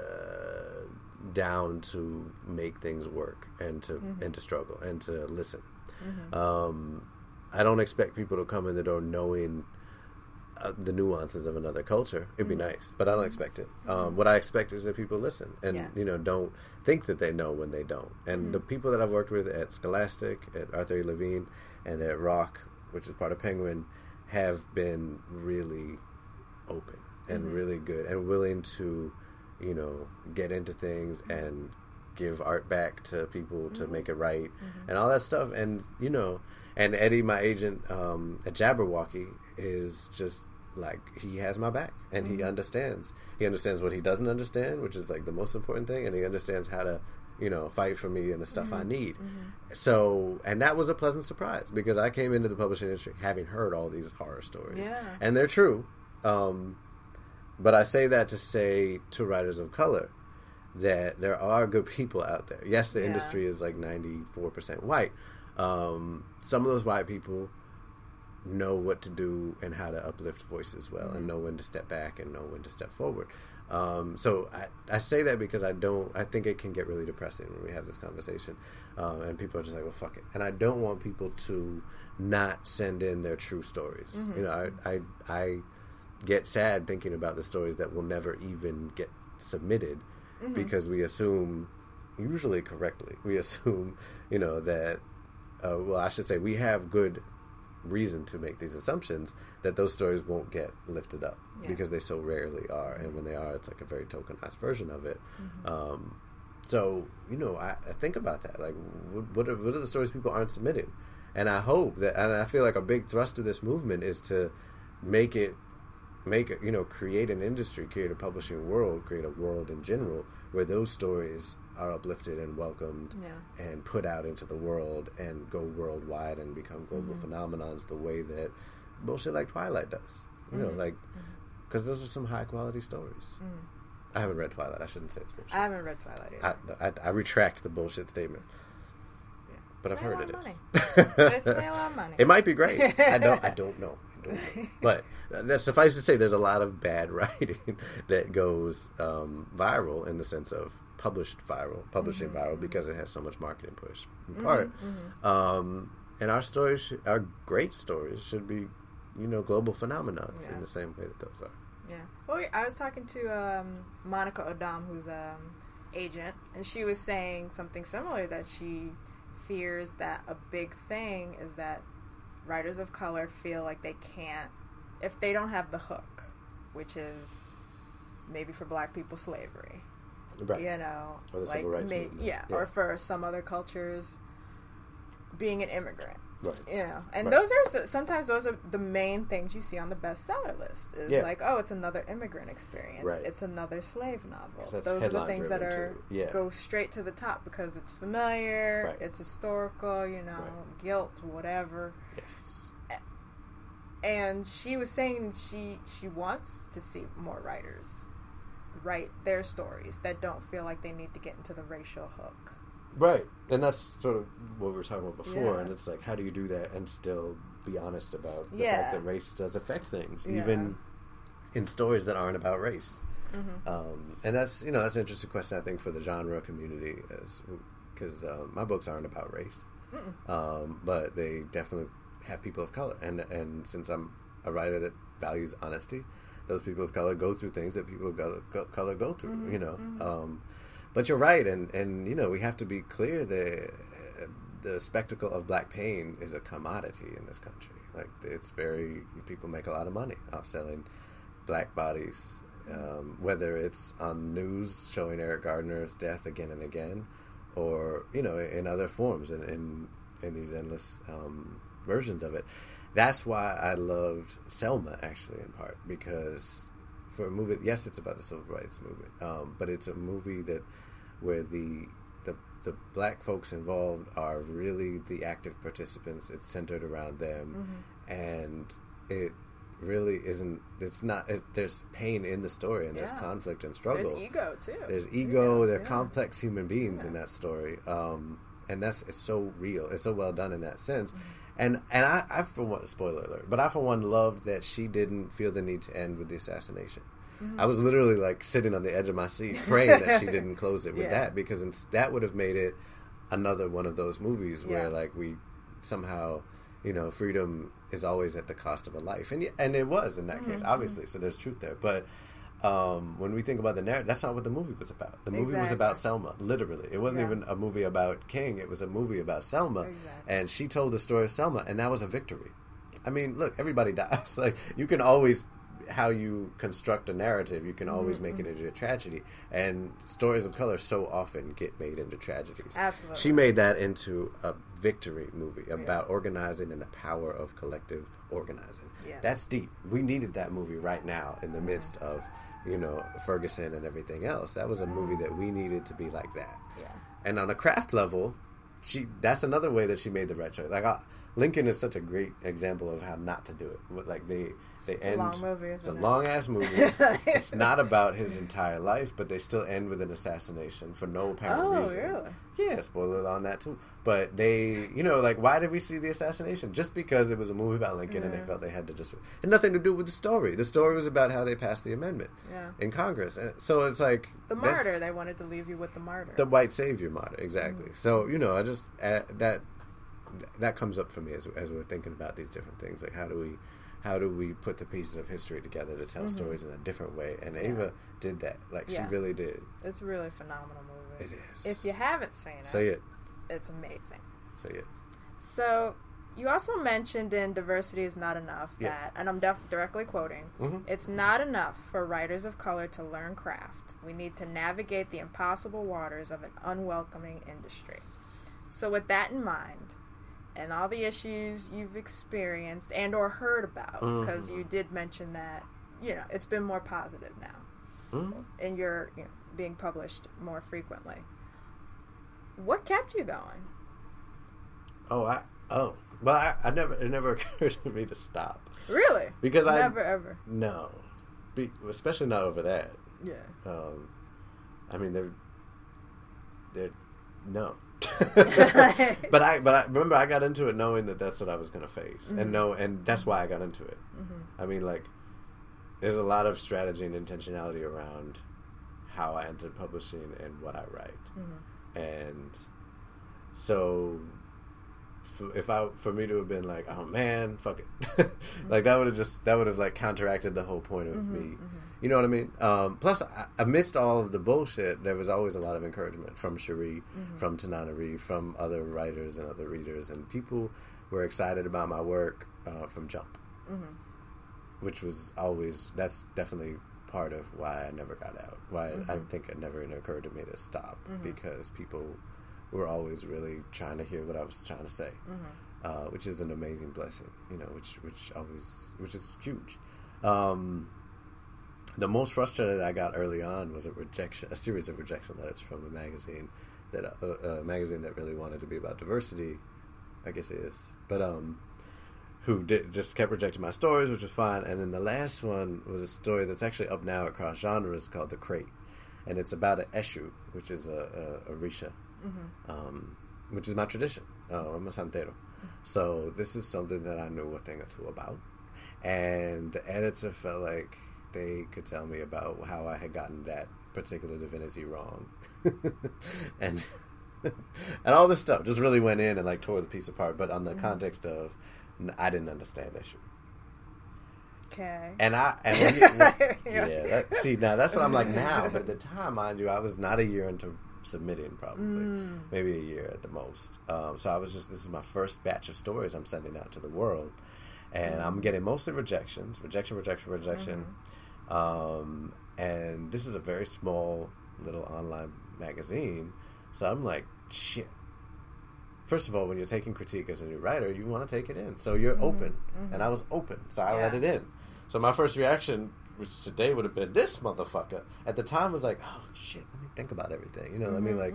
down to make things work and to struggle and to listen. I don't expect people to come in the door knowing the nuances of another culture. It'd be nice, but I don't expect it. What I expect is that people listen and don't think that they know when they don't. And the people that I've worked with at Scholastic, at Arthur E. Levine, and at Rock, which is part of Penguin, have been really open and really good and willing to, get into things and give art back to people to make it right and all that stuff. And, and Eddie, my agent at Jabberwocky, is just like, he has my back and he understands. He understands what he doesn't understand, which is like the most important thing, and he understands how to, fight for me and the stuff I need. So, and that was a pleasant surprise because I came into the publishing industry having heard all these horror stories. And they're true. But I say that to say to writers of color that there are good people out there. Yes, the industry is like 94% white. Some of those white people know what to do and how to uplift voices well and know when to step back and know when to step forward. So I say that because I think it can get really depressing when we have this conversation and people are just like, well, fuck it. And I don't want people to not send in their true stories. I get sad thinking about the stories that will never even get submitted because we assume, usually correctly, that I should say we have good reason to make these assumptions that those stories won't get lifted up because they so rarely are, and when they are, it's like a very tokenized version of it. So I think about that, like what are the stories people aren't submitting, and I hope that, and I feel like a big thrust of this movement is to create an industry, create a publishing world, create a world in general where those stories are uplifted and welcomed and put out into the world and go worldwide and become global phenomenons the way that bullshit like Twilight does. Because those are some high quality stories. I haven't read Twilight. I shouldn't say it's bullshit. I haven't read Twilight either. I retract the bullshit statement. Yeah. But I've heard it is. It's made a lot of money. It might be great. I don't know. But suffice to say, there's a lot of bad writing that goes viral in the sense of publishing viral because it has so much marketing push in part. And our stories, our great stories, should be, global phenomenons in the same way that those are. Yeah. Well, I was talking to Monica Odom, who's agent, and she was saying something similar, that she fears that a big thing is that writers of color feel like they can't, if they don't have the hook, which is maybe for Black people slavery, right? Or the civil rights movement. Or for some other cultures being an immigrant, right? And those are the main things you see on the bestseller list. Is like, oh, it's another immigrant experience, right? It's another slave novel. Those are the things that go straight to the top because it's familiar, it's historical, guilt, whatever. Yes. And she was saying she wants to see more writers write their stories that don't feel like they need to get into the racial hook. Right. And that's sort of what we were talking about before. And it's like, how do you do that and still be honest about the fact that race does affect things, even in stories that aren't about race? And that's that's an interesting question, I think, for the genre community, because my books aren't about race, but they definitely have people of color, and since I'm a writer that values honesty, those people of color go through things that people of color go through. Mm-hmm. You know, Mm-hmm. But you're right, and you know, we have to be clear that the spectacle of black pain is a commodity in this country. Like, it's very, people make a lot of money off selling black bodies, whether it's on news showing Eric Gardner's death again and again, or, you know, in other forms, in these endless versions of it. That's why I loved Selma, actually, in part, because for a movie, yes, it's about the civil rights movement, but it's a movie where the black folks involved are really the active participants. It's centered around them, and it really isn't. It's not. There's pain in the story, and there's conflict and struggle. There's ego too. There's ego. They're complex human beings in that story, and it's so real. It's so well done in that sense. And I for one, spoiler alert, but I for one loved that she didn't feel the need to end with the assassination. I was literally like sitting on the edge of my seat praying that she didn't close it with that, because that would have made it another one of those movies where like we somehow, you know, freedom is always at the cost of a life, and it was in that case, obviously. So there's truth there, but when we think about the narrative, that's not what the movie was about. The movie was about Selma, literally. It wasn't even a movie about King. It was a movie about Selma, and she told the story of Selma, and that was a victory. I mean, look, everybody dies. Like, you can always, how you construct a narrative, you can always make it into a tragedy, and stories of color so often get made into tragedies. Absolutely. She made that into a victory movie about organizing and the power of collective organizing. Yes. That's deep. We needed that movie right now in the midst of, you know, Ferguson and everything else. That was a movie that we needed to be like that. Yeah. And on a craft level, that's another way that she made the right choice. Like, Lincoln is such a great example of how not to do it. Like, it's end. A long movie, it's a long ass movie. It's not about his entire life, but they still end with an assassination for no apparent reason. Oh, really? Yeah, spoiler on that too. But they, you know, like, why did we see the assassination? Just because it was a movie about Lincoln, and they felt they had to just. It had nothing to do with the story. The story was about how they passed the amendment in Congress. And so it's like the martyr. They wanted to leave you with the martyr, the white savior martyr, exactly. So, you know, I just that comes up for me as we're thinking about these different things. Like, how do we put the pieces of history together to tell stories in a different way? And Ava did that. Like, she really did. It's a really phenomenal movie. It is. If you haven't seen it, say it. It's amazing. Say it. So, you also mentioned in Diversity is Not Enough that, and I'm directly quoting, it's not enough for writers of color to learn craft. We need to navigate the impossible waters of an unwelcoming industry. So with that in mind, and all the issues you've experienced and or heard about, because you did mention that, you know, it's been more positive now, and you're, you know, being published more frequently. What kept you going? It never occurred to me to stop. Really? Because never ever. No, especially not over that. Yeah. I mean, they're no. but I remember I got into it knowing that that's what I was going to face, and that's why I got into it. I mean, like, there's a lot of strategy and intentionality around how I entered publishing and what I write, and so for me to have been like, oh man, fuck it, like that would have like counteracted the whole point of me. You know what I mean? Plus, amidst all of the bullshit, there was always a lot of encouragement from Cherie, from Tananarive, from other writers and other readers, and people were excited about my work from Jump, which was always, that's definitely part of why I never got out, why I think it never occurred to me to stop, because people were always really trying to hear what I was trying to say, which is an amazing blessing, you know, which is huge. The most frustrated I got early on was a series of rejection letters from a magazine that really wanted to be about diversity, I guess it is, but who just kept rejecting my stories, which was fine. And then the last one was a story that's actually up now across genres called The Crate, and it's about an Eshu, which is a Risha, which is my tradition. I'm a Santero, so this is something that I knew a thing or two about, and the editor felt like they could tell me about how I had gotten that particular divinity wrong, and all this stuff just really went in and like tore the piece apart. But on the context of, I didn't understand Eshu, Okay. And see, now that's what I'm like now. But at the time, mind you, I was not a year into submitting, probably maybe a year at the most. So I was this is my first batch of stories I'm sending out to the world, and I'm getting mostly rejection. And this is a very small little online magazine, so I'm like, shit. First of all, when you're taking critique as a new writer, you want to take it in. So you're open. And I was open. So I let it in. So my first reaction, which today would have been, this motherfucker, at the time was like, oh, shit, let me think about everything. You know what I mean? Like,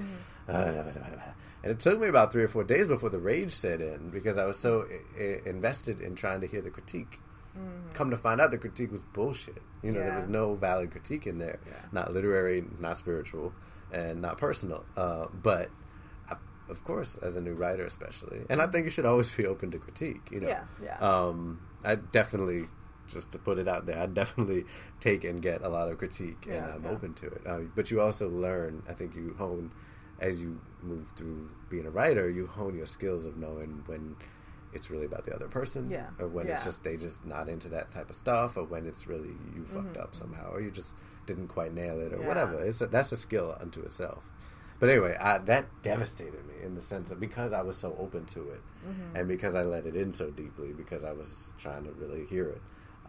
and it took me about 3 or 4 days before the rage set in because I was so invested in trying to hear the critique. Come to find out, the critique was bullshit. You know, there was no valid critique in there. Not literary, not spiritual, and not personal. But... of course, as a new writer especially. And I think you should always be open to critique, you know. I definitely, just to put it out there, I definitely take and get a lot of critique, and I'm open to it. But you also learn, I think you hone, as you move through being a writer, you hone your skills of knowing when it's really about the other person, or when it's just, they just not into that type of stuff, or when it's really you fucked up somehow, or you just didn't quite nail it, or whatever. That's a skill unto itself. But anyway, that devastated me in the sense of because I was so open to it, and because I let it in so deeply, because I was trying to really hear it,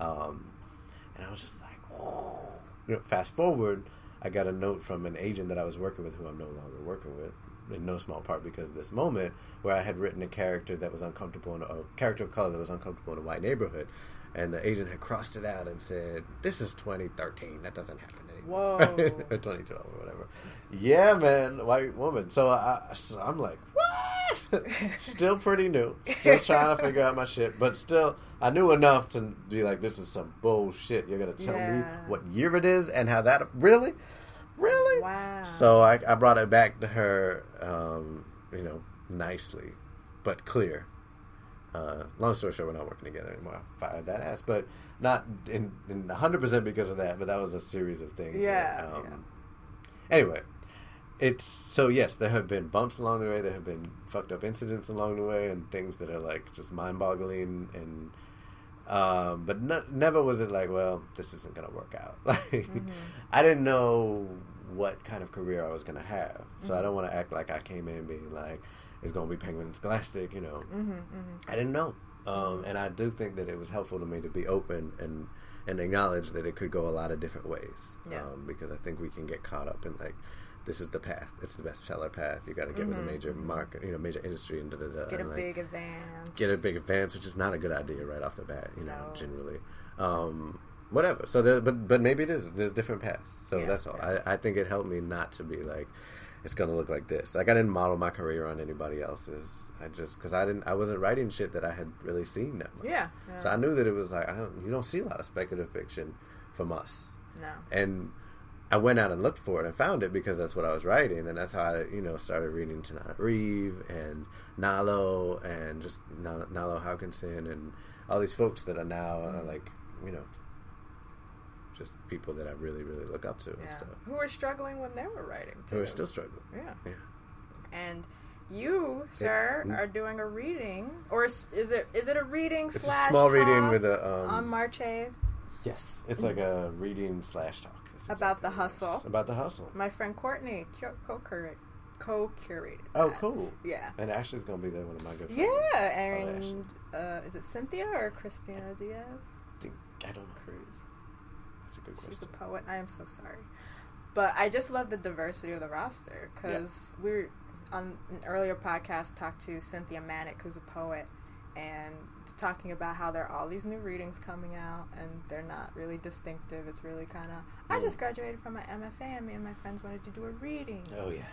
and I was just like, you know, fast forward, I got a note from an agent that I was working with, who I'm no longer working with, in no small part because of this moment, where I had written a character that was uncomfortable, a character of color that was uncomfortable in a white neighborhood, and the agent had crossed it out and said, "This is 2013. That doesn't happen anymore." Whoa. Or 2012 or whatever. Yeah, man, white woman. So I'm like, what? Still pretty new. Still trying to figure out my shit. But still, I knew enough to be like, this is some bullshit. You're going to tell me what year it is and how that... Really? Really? Wow. So I brought it back to her, you know, nicely, but clear. Long story short, we're not working together anymore. I fired that ass, but not in 100% because of that. But that was a series of things. Anyway, it's so yes, there have been bumps along the way. There have been fucked up incidents along the way, and things that are like just mind-boggling. And but never was it like, well, this isn't gonna work out. Like I didn't know what kind of career I was gonna have, so I don't want to act like I came in being like, it's going to be Penguin and Scholastic, you know. I didn't know. And I do think that it was helpful to me to be open and acknowledge that it could go a lot of different ways. Because I think we can get caught up in, like, this is the path. It's the bestseller path. You got to get with a major market, you know, major industry, and da-da-da. Get a and, big advance. Get a big advance, which is not a good idea right off the bat, you know, generally. Whatever. So, but maybe it is. There's different paths. So that's all. I think it helped me not to be like, it's going to look like this. Like, I didn't model my career on anybody else's. Because I wasn't writing shit that I had really seen that much. So I knew that it was like, you don't see a lot of speculative fiction from us. No. And I went out and looked for it and found it because that's what I was writing. And that's how I, you know, started reading Tanana Reeve and Nalo and just Nalo Hawkinson and all these folks that are now, like, you know, just people that I really, really look up to. And stuff. Who were struggling when they were writing, too. Who are still struggling. Yeah. And you, sir, are doing a reading, or is it a reading it's slash a small talk reading with a on March 8th? Yes, it's like a reading slash talk. About the hustle. About the hustle. My friend Courtney co-curated. Oh, cool. Yeah. And Ashley's going to be there, one of my good friends. Yeah, and is it Cynthia or Christina Diaz? I don't know. Cruz. That's a good question. She's a poet. I am so sorry. But I just love the diversity of the roster, because we're on an earlier podcast talked to Cynthia Manick, who's a poet, and just talking about how there are all these new readings coming out, and they're not really distinctive. It's really kind of, I just graduated from my MFA, and me and my friends wanted to do a reading. Oh, yeah.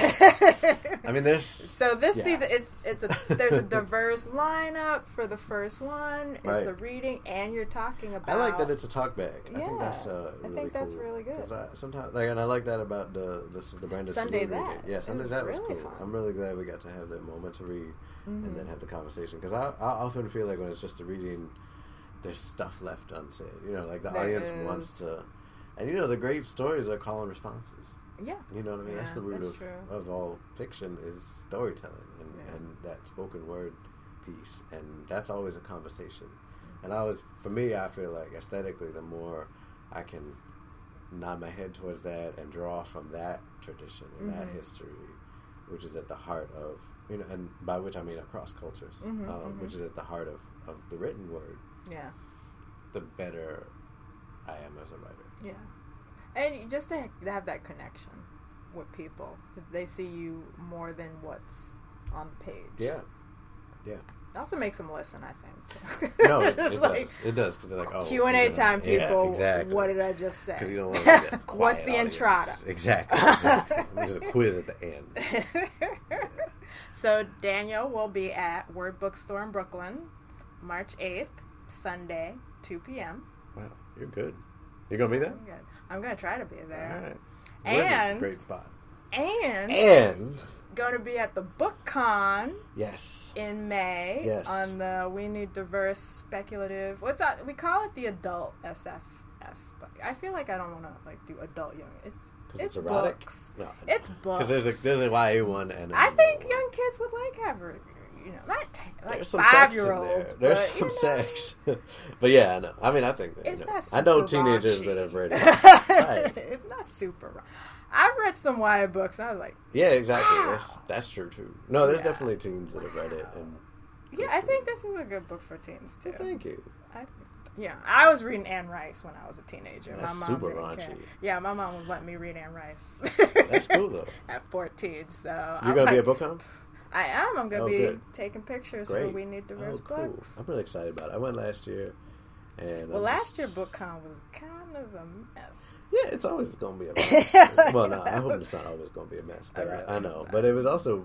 I mean, there's... So this season, there's a diverse lineup for the first one. It's a reading, and you're talking about... I like that it's a talk back. Yeah. I think that's really good. Sometimes, and I like that about the Brandon Sunday's reading. At. Yeah, Sunday's At was really cool. fun. I'm really glad we got to have that moment to read and then have the conversation. Because I often feel like when it's just a reading, there's stuff left unsaid. You know, like the audience wants to... And, you know, the great stories are call and responses. Yeah. You know what I mean? That's the root of all fiction is storytelling and that spoken word piece. And that's always a conversation. And for me, I feel like aesthetically, the more I can nod my head towards that and draw from that tradition and that history, which is at the heart of, and by which I mean across cultures, which is at the heart of the written word. Yeah. The better I am as a writer. Yeah. And just to have that connection with people, they see you more than what's on the page. Yeah. Yeah. It also makes them listen, I think. No, it does. It does, because they're like, oh. Q&A time, people. Yeah, exactly. What did I just say? Because you don't want to get quiet. What's the audience. entrada? Exactly. There's a quiz at the end. So Daniel will be at Word Bookstore in Brooklyn, March 8th, Sunday, 2 p.m. Wow, you're good. You're going to be there? I'm going to try to be there. All right. And Word is a great spot. And going to be at the BookCon. Yes. In May. Yes. On the We Need Diverse Speculative. What's that? We call it the adult SFF. But I feel like I don't want to do adult young. It's erotic. Books. No, it's books. Because there's a YA one and. I think young kids would like not like 5-year-olds. There's some sex. But yeah, I know. I mean, I think that. It's not super I know teenagers raunchy. that have read it. Right. It's not super. I've read some YA books, and I was like, yeah, exactly. Wow. That's true too. No, there's definitely teens that have read it. And I think this is a good book for teens too. Well, thank you. I was reading Anne Rice when I was a teenager. That's my mom super didn't raunchy. care. Yeah, my mom was letting me read Anne Rice. That's cool though. At 14, so you're gonna be at BookCon? I am. I'm gonna be good. taking pictures Great. for We Need Diverse Books. I'm really excited about it. I went last year, and last year BookCon was kind of a mess. Yeah, it's always going to be a mess. Well, no, I hope it's not always going to be a mess. But I know. But it was also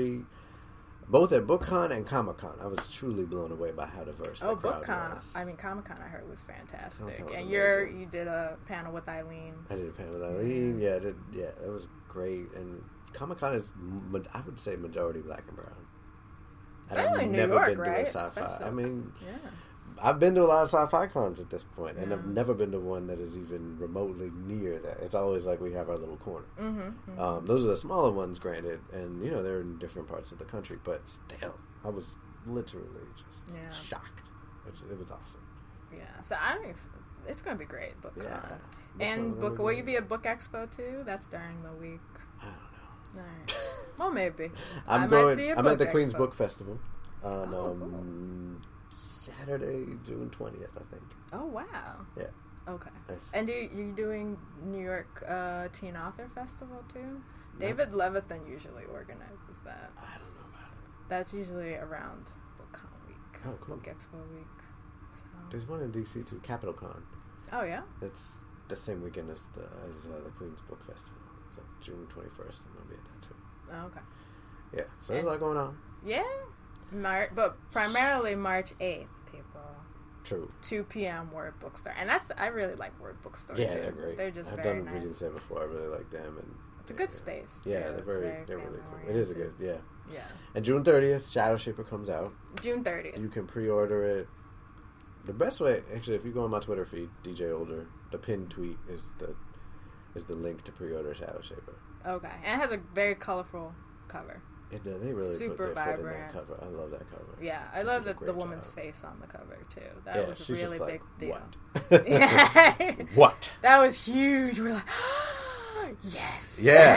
both at BookCon and Comic-Con, I was truly blown away by how diverse the crowd BookCon. was. I mean, Comic-Con I heard was fantastic. Comic-Con was and amazing. you did a panel with Eileen. I did a panel with Eileen. Yeah, it was great. And Comic-Con is, I would say, majority black and brown. And Especially I've New never York, been to right? a sci-fi. Especially. I mean, Yeah. I've been to a lot of sci-fi cons at this point, and Yeah. I've never been to one that is even remotely near that. It's always like we have our little corner. Those are the smaller ones, granted, and they're in different parts of the country, but still, I was literally just shocked. It was awesome. Yeah, so I mean, it's going to be great. BookCon. Yeah. And will you be at Book Expo too? That's during the week. I don't know. All right. Well, maybe. I'm at the Queen's Book Festival on cool. Saturday, June 20th, I think. Oh, wow. Yeah. Okay. Nice. And you doing New York Teen Author Festival too? David Levithan usually organizes that. I don't know about it. That's usually around BookCon week. Oh, cool. Book Expo week. So. There's one in DC too, Capital Con. Oh, yeah? It's the same weekend as the Queen's Book Festival. It's like June 21st, and I'll be at that too. Oh, okay. Yeah, so there's a lot going on. Yeah. But primarily March 8th, people. True. 2 p.m. Word Bookstore. And I really like Word Bookstore Yeah, too. they're great. They're just I've very done nice. readings there before. I really like them. And It's a good space. Yeah, too. they're really cool. It is a good, yeah. Yeah. And June 30th, Shadow Shaper comes out. June 30th. You can pre-order it. The best way, actually, if you go on my Twitter feed, DJ Older, the pinned tweet is the link to pre-order Shadow Shaper. Okay. And it has a very colorful cover. It does. They really Super put their foot in vibrant. that cover. I love that cover. Yeah, I They love did a the great woman's job. face on the cover too. That was a she's really just big like, deal. What? Yeah. What? That was huge. We're like, yes.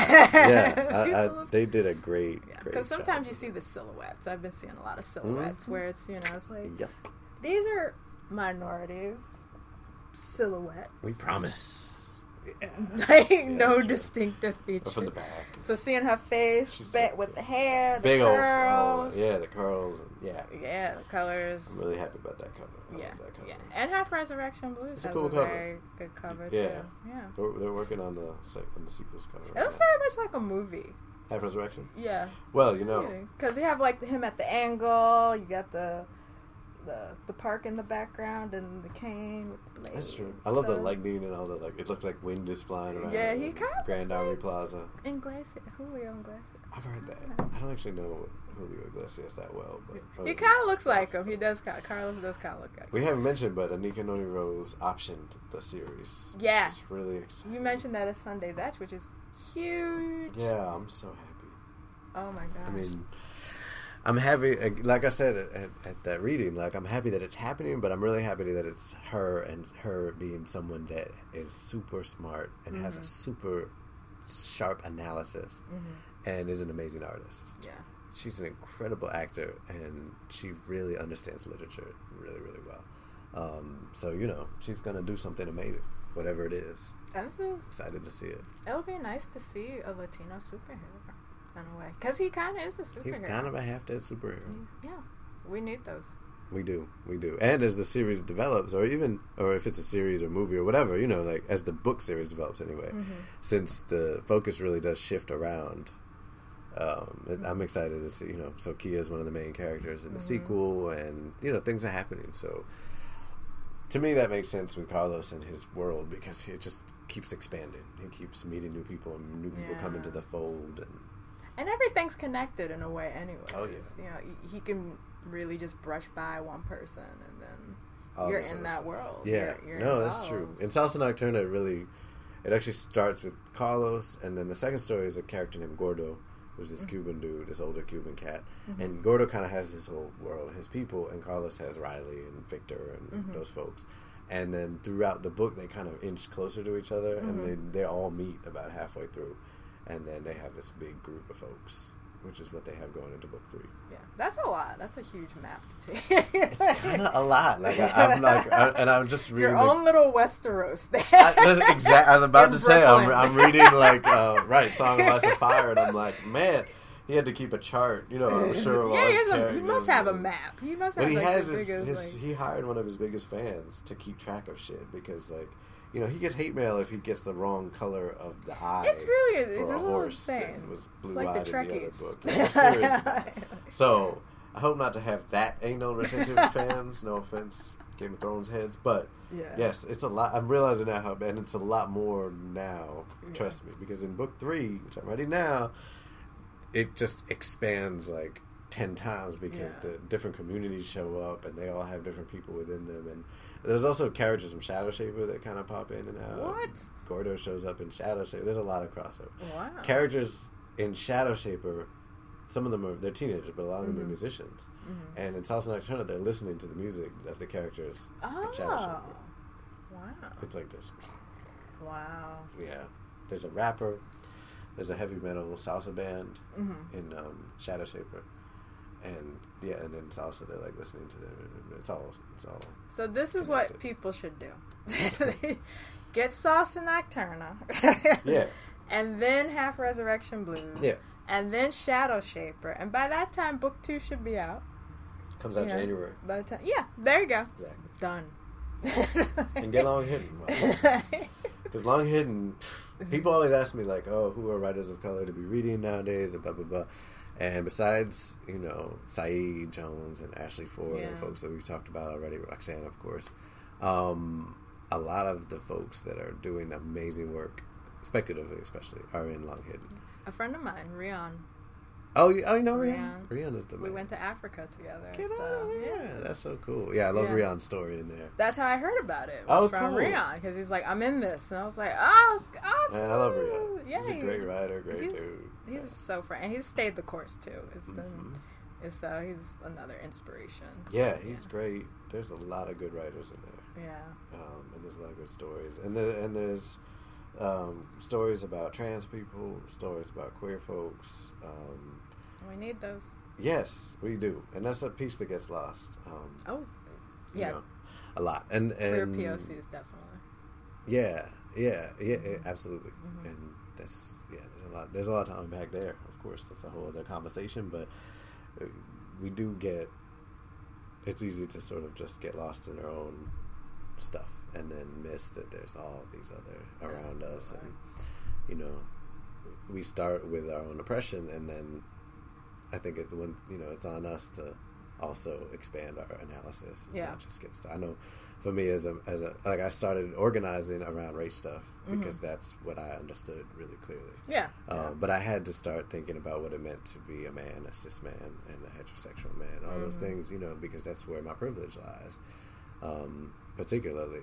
Yeah. They did a great Because sometimes job. you see the silhouettes. I've been seeing a lot of silhouettes where it's it's like Yep. these are minorities silhouettes. We promise. Like no distinctive features. From the back. So seeing her face She's with the hair, the big curls. old, yeah, the curls, and Yeah, the colors. I'm really happy about that cover. I Yeah, love that cover. yeah. And Half Resurrection Blues It's a has cool a cover. very good cover Yeah. too. Yeah. They're working on the sequels cover. It looks very much like a movie. Half Resurrection? Yeah. Well, Because you have like him at the angle, you got the park in the background and the cane with the blade. That's true. I love the lightning and all the it looks like wind is flying around. Yeah, he kind of Grand looks Army like Plaza. Julio Iglesias. I've heard that. I don't actually know Julio Iglesias that well, but He kind of looks like him. He does. Carlos does kind of look like him. we haven't mentioned, but Anika Noni Rose optioned the series. Yeah. It's really exciting. You mentioned that at Sunday's Etch, which is huge. Yeah, I'm so happy. Oh my god. I mean, I'm happy, like I said at that reading, like I'm happy that it's happening, but I'm really happy that it's her and her being someone that is super smart and has a super sharp analysis and is an amazing artist. Yeah. She's an incredible actor and she really understands literature really, really well. So, you know, she's going to do something amazing, whatever it is. Excited to see it. It'll be nice to see a Latino superhero. In a way, because he kind of is a superhero. He's kind of a half-dead superhero. Yeah, we need those. We do. And as the series develops, or if it's a series or movie or whatever, you know, like as the book series develops anyway, since the focus really does shift around, I'm excited to see, you know, so Kia is one of the main characters in the sequel, and, you know, things are happening. So to me, that makes sense with Carlos and his world because he just keeps expanding. He keeps meeting new people and new people come into the fold, and everything's connected in a way anyway. Oh, yeah. You know, he can really just brush by one person and then you're in that world. Yeah. You're no, involved. That's true. In Salsa Nocturna, it actually starts with Carlos, and then the second story is a character named Gordo, who's this Cuban dude, this older Cuban cat. And Gordo kind of has this whole world, his people, and Carlos has Riley and Victor and those folks. And then throughout the book, they kind of inch closer to each other, and they all meet about halfway through. And then they have this big group of folks, which is what they have going into book 3. Yeah, that's a lot. That's a huge map to take. It's kind of a lot. Like I'm just reading your own little Westeros there. I was about to say, I'm reading Song of Ice and Fire, and I'm like, man, he had to keep a chart. You know, I'm sure. He must have a map. He must have. He hired one of his biggest fans to keep track of shit because, like, you know, he gets hate mail if he gets the wrong color of the eye. It's for a a horse insane. that was blue-eyed like the in the other Trekkies. book. Yeah, seriously. So I hope not to have that anal retention with fans. No offense, Game of Thrones heads, but yes, it's a lot. I'm realizing now and it's a lot more now. Trust me, because in book 3, which I'm reading now, it just expands like 10 times because the different communities show up and they all have different people within them, and there's also characters from Shadow Shaper that kind of pop in and out. What? Gordo shows up in Shadow Shaper. There's a lot of crossover. Wow. Characters in Shadow Shaper, some of them they're teenagers, but a lot of them are musicians. And in Salsa Nocturna, they're listening to the music of the characters in Shadow Shaper. Wow. It's like this. Wow. Yeah. There's a rapper. There's a heavy metal salsa band in Shadow Shaper. And then salsa, they're like listening to them. It's all. So this is what people should do: get Salsa Nocturna, and then have Resurrection Blues, and then Shadow Shaper, and by that time, book 2 should be out. Comes out January. By the time, there you go. Exactly. Done. And get Long Hidden. Because Long Hidden, people always ask me like, "Oh, who are writers of color to be reading nowadays?" And blah blah blah. And besides, you know, Saeed Jones and Ashley Ford and folks that we've talked about already, Roxanne, of course, a lot of the folks that are doing amazing work, speculatively especially, are in Long Hidden. A friend of mine, Rian. Oh, you know Rian? Rian is the man. We went to Africa together. That's so cool. Yeah, I love Rian's story in there. That's how I heard about it. From Rian, because he's like, I'm in this. And I was like, oh, awesome. Man, I love Rian. Yeah, he's a great writer, great dude. He's so friendly. And he's stayed the course, too. It's been... he's another inspiration. Yeah, he's great. There's a lot of good writers in there. Yeah. And there's a lot of good stories. And there's stories about trans people, stories about queer folks. We need those. Yes, we do. And that's a piece that gets lost. Yeah. You know, a lot. And queer POCs, definitely. Yeah, absolutely. And that's... There's a lot to unpack there. Of course, that's a whole other conversation. But we do get. It's easy to sort of just get lost in our own stuff and then miss that there's all these other around us, and you know, we start with our own oppression, and then I think it's on us to also expand our analysis. Yeah, not just get started. I know. For me, as a I started organizing around race stuff because that's what I understood really clearly. Yeah. But I had to start thinking about what it meant to be a man, a cis man, and a heterosexual man. All those things, you know, because that's where my privilege lies, particularly.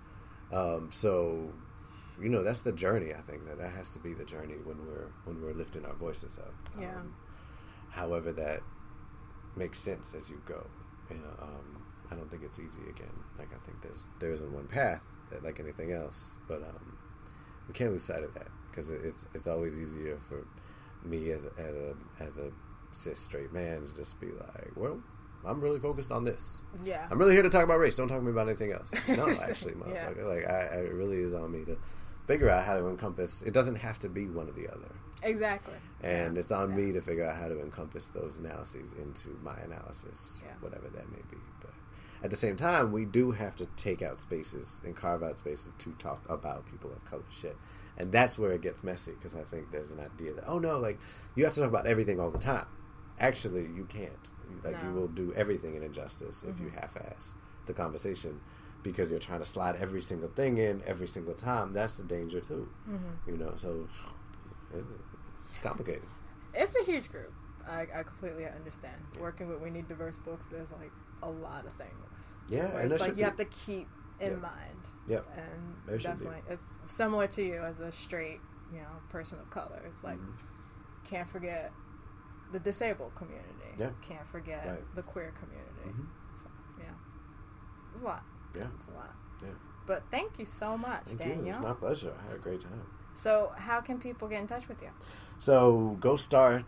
So, you know, that's the journey. I think that has to be the journey when we're lifting our voices up. Yeah. However that makes sense as you go. I don't think it's easy again. Like, I think there isn't one path, like anything else. But we can't lose sight of that, because it's always easier for me as a cis straight man to just be like, well, I'm really focused on this. Yeah. I'm really here to talk about race. Don't talk to me about anything else. No, actually, motherfucker. Yeah. Like, it really is on me to figure out how to encompass. It doesn't have to be one or the other. Exactly. And it's on me to figure out how to encompass those analyses into my analysis, whatever that may be. But at the same time, we do have to take out spaces and carve out spaces to talk about people of color shit. And that's where it gets messy, because I think there's an idea that, oh no, like, you have to talk about everything all the time. Actually, you can't. Like, you will do everything an injustice if you half-ass the conversation, because you're trying to slide every single thing in every single time. That's the danger too. You know, so it's complicated. It's a huge group. I completely understand. Working with We Need Diverse Books, there's like a lot of things. Yeah, and it's like you have to keep in mind. Yep. And definitely, it's similar to you as a straight, person of color. It's like, can't forget the disabled community. Yeah. Can't forget the queer community. So, it's a lot. Yeah. It's a lot. Yeah. But thank you so much, Daniel. It's my pleasure. I had a great time. So, how can people get in touch with you? So, Ghost Star,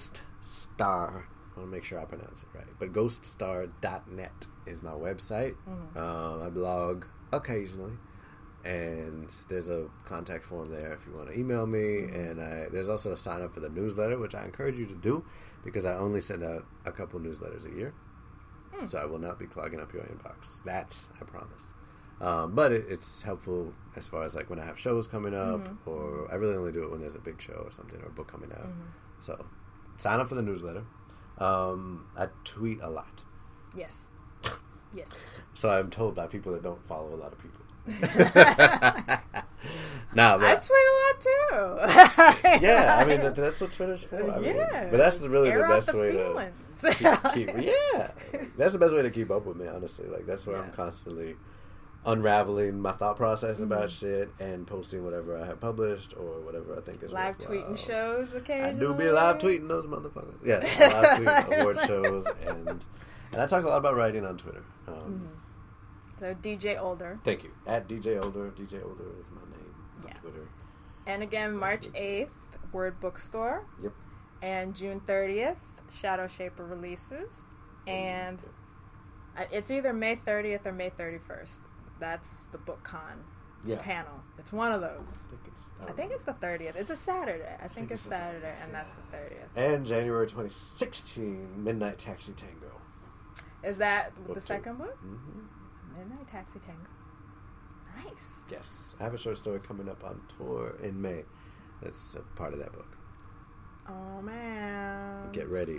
I want to make sure I pronounce it right, but ghoststar.net is my website. I blog occasionally, and there's a contact form there if you want to email me, and there's also a sign up for the newsletter, which I encourage you to do, because I only send out a couple newsletters a year, so I will not be clogging up your inbox. That I promise. But it's helpful as far as like when I have shows coming up, or I really only do it when there's a big show or something, or a book coming out. So sign up for the newsletter. I tweet a lot. Yes. So I'm told by people that don't follow a lot of people. But I tweet a lot too. Yeah, I mean that's what Twitter's for. I mean, but that's really the best way to keep. Yeah, that's the best way to keep up with me. Honestly, like that's where I'm constantly unraveling my thought process about shit and posting whatever I have published or whatever I think is live tweeting shows occasionally. I do be live tweeting those motherfuckers. Yes, live tweet award shows, and I talk a lot about writing on Twitter. So DJ Older. Thank you. At DJ Older. DJ Older is my name on Twitter. And again, March 8th, Word Bookstore. Yep. And June 30th, Shadow Shaper releases. And it's either May 30th or May 31st. That's the BookCon panel. It's one of those. I think it's the 30th. It's a Saturday. I think it's Saturday, and that's the 30th. And January 2016, Midnight Taxi Tango. Is that the second book? Midnight Taxi Tango. Nice. Yes. I have a short story coming up on tour in May. That's a part of that book. Oh, man. Get ready.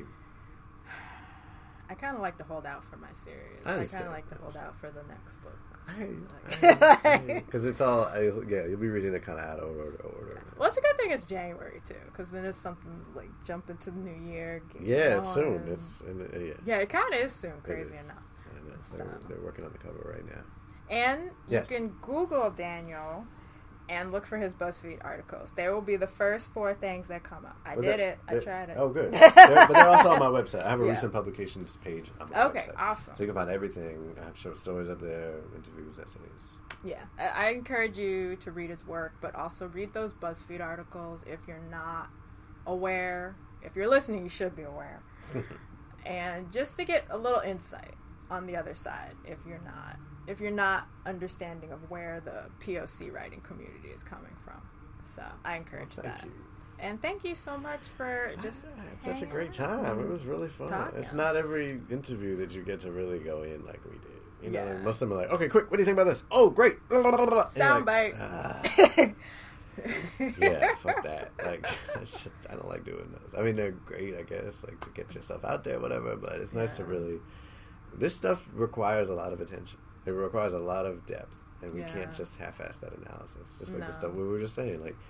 I kind of like to hold out for my series. I kind of like to hold out for the next book. Because it's all, you'll be reading it kind of out of order. Well, it's a good thing it's January, too, because then it's something like jump into the new year. It's soon. It kind of is soon, crazy enough. They're working on the cover right now. And you can Google Daniel and look for his BuzzFeed articles. They will be the first 4 things that come up. I tried it. Oh, good. But they're also on my website. I have a recent publications page on my website. Okay, awesome. So you can find everything. I have short stories up there, interviews, essays. Yeah. I encourage you to read his work, but also read those BuzzFeed articles if you're not aware. If you're listening, you should be aware. And just to get a little insight on the other side, if you're not understanding of where the POC writing community is coming from. So I encourage that. Thank you. And thank you so much for just such a great time. It was really fun. It's not every interview that you get to really go in like we did. You know, like most of them are like, okay, quick, what do you think about this? Oh, great. Soundbite. Yeah, fuck that. Like, I don't like doing those. I mean, they're great, I guess, like to get yourself out there, whatever. But it's nice to really. This stuff requires a lot of attention. It requires a lot of depth, and we can't just half-ass that analysis. Just like the stuff we were just saying, like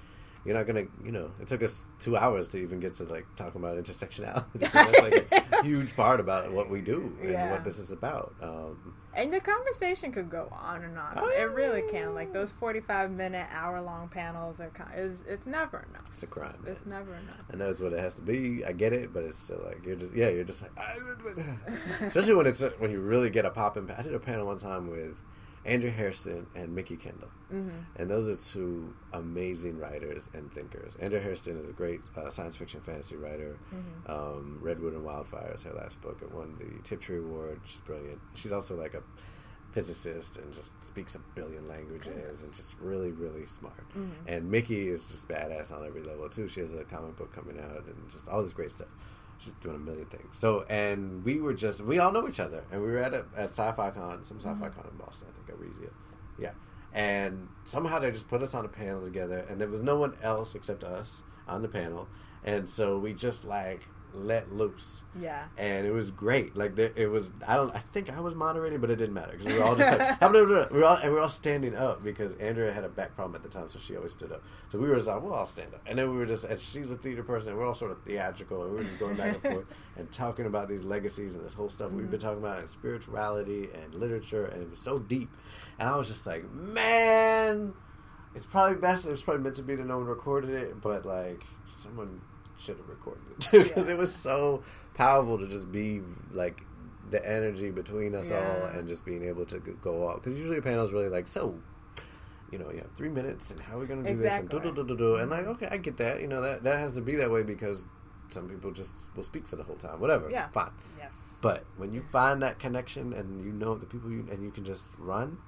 you're not gonna, it took us 2 hours to even get to like talking about intersectionality. That's like a huge part about what we do and what this is about. And the conversation could go on and on. Oh, it really can. Like those 45-minute, hour-long panels it's never enough. It's a crime. It's never enough. I know it's what it has to be. I get it, but it's still like you're just like, especially when you really get a popping. I did a panel one time with Andrea Hairston and Mickey Kendall. And those are two amazing writers and thinkers. Andrea Hairston is a great science fiction fantasy writer. Redwood and Wildfire is her last book. It won the Tiptree Award. She's brilliant. She's also like a physicist and just speaks a billion languages and just really, really smart. And Mickey is just badass on every level too. She has a comic book coming out and just all this great stuff. She's doing a million things. So, and we all know each other. And we were at Sci-Fi Con, some Sci-Fi Con in Boston, I think, at Resia. Yeah. And somehow they just put us on a panel together, and there was no one else except us on the panel. And so we just, like, let loose. Yeah. And it was great. Like, it was, I think I was moderating, but it didn't matter. Because we were all just like, we were all standing up because Andrea had a back problem at the time, so she always stood up. So we were just like, we'll all stand up. And then we were just, and she's a theater person, and we're all sort of theatrical, and we were just going back and forth and talking about these legacies and this whole stuff we've been talking about, and spirituality and literature, and it was so deep. And I was just like, man, it was probably meant to be that no one recorded it, but, like, someone should have recorded it too, because it was so powerful to just be like the energy between us all and just being able to go out, because usually a panel is really like, so you have 3 minutes and how are we going to do this and and like, okay, I get that, that has to be that way because some people just will speak for the whole time, whatever, fine. Yes. But when you find that connection and the people and you can just run,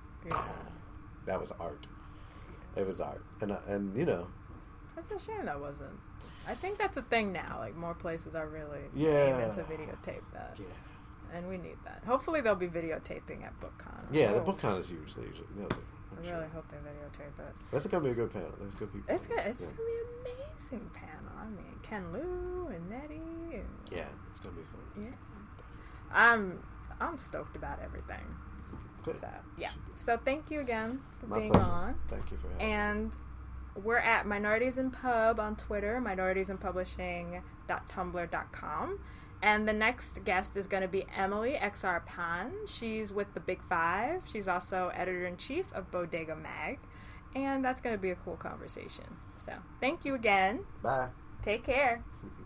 that was art. It was art. And that's a shame that wasn't. I think that's a thing now. Like, more places are really aiming to videotape that. Yeah. And we need that. Hopefully they'll be videotaping at BookCon. Yeah, the BookCon is huge. I really hope they videotape it. That's going to be a good panel. There's good people. It's going to be an amazing panel. I mean, Ken Liu and Nettie. Yeah, it's going to be fun. Yeah. I'm stoked about everything. Good. So, yeah. So thank you again for being pleasure. on. Thank you for having me. And we're at Minorities in Pub on Twitter, minoritiesinpublishing.tumblr.com. And the next guest is going to be Emily XR Pan. She's with the Big Five. She's also editor-in-chief of Bodega Mag. And that's going to be a cool conversation. So thank you again. Bye. Take care.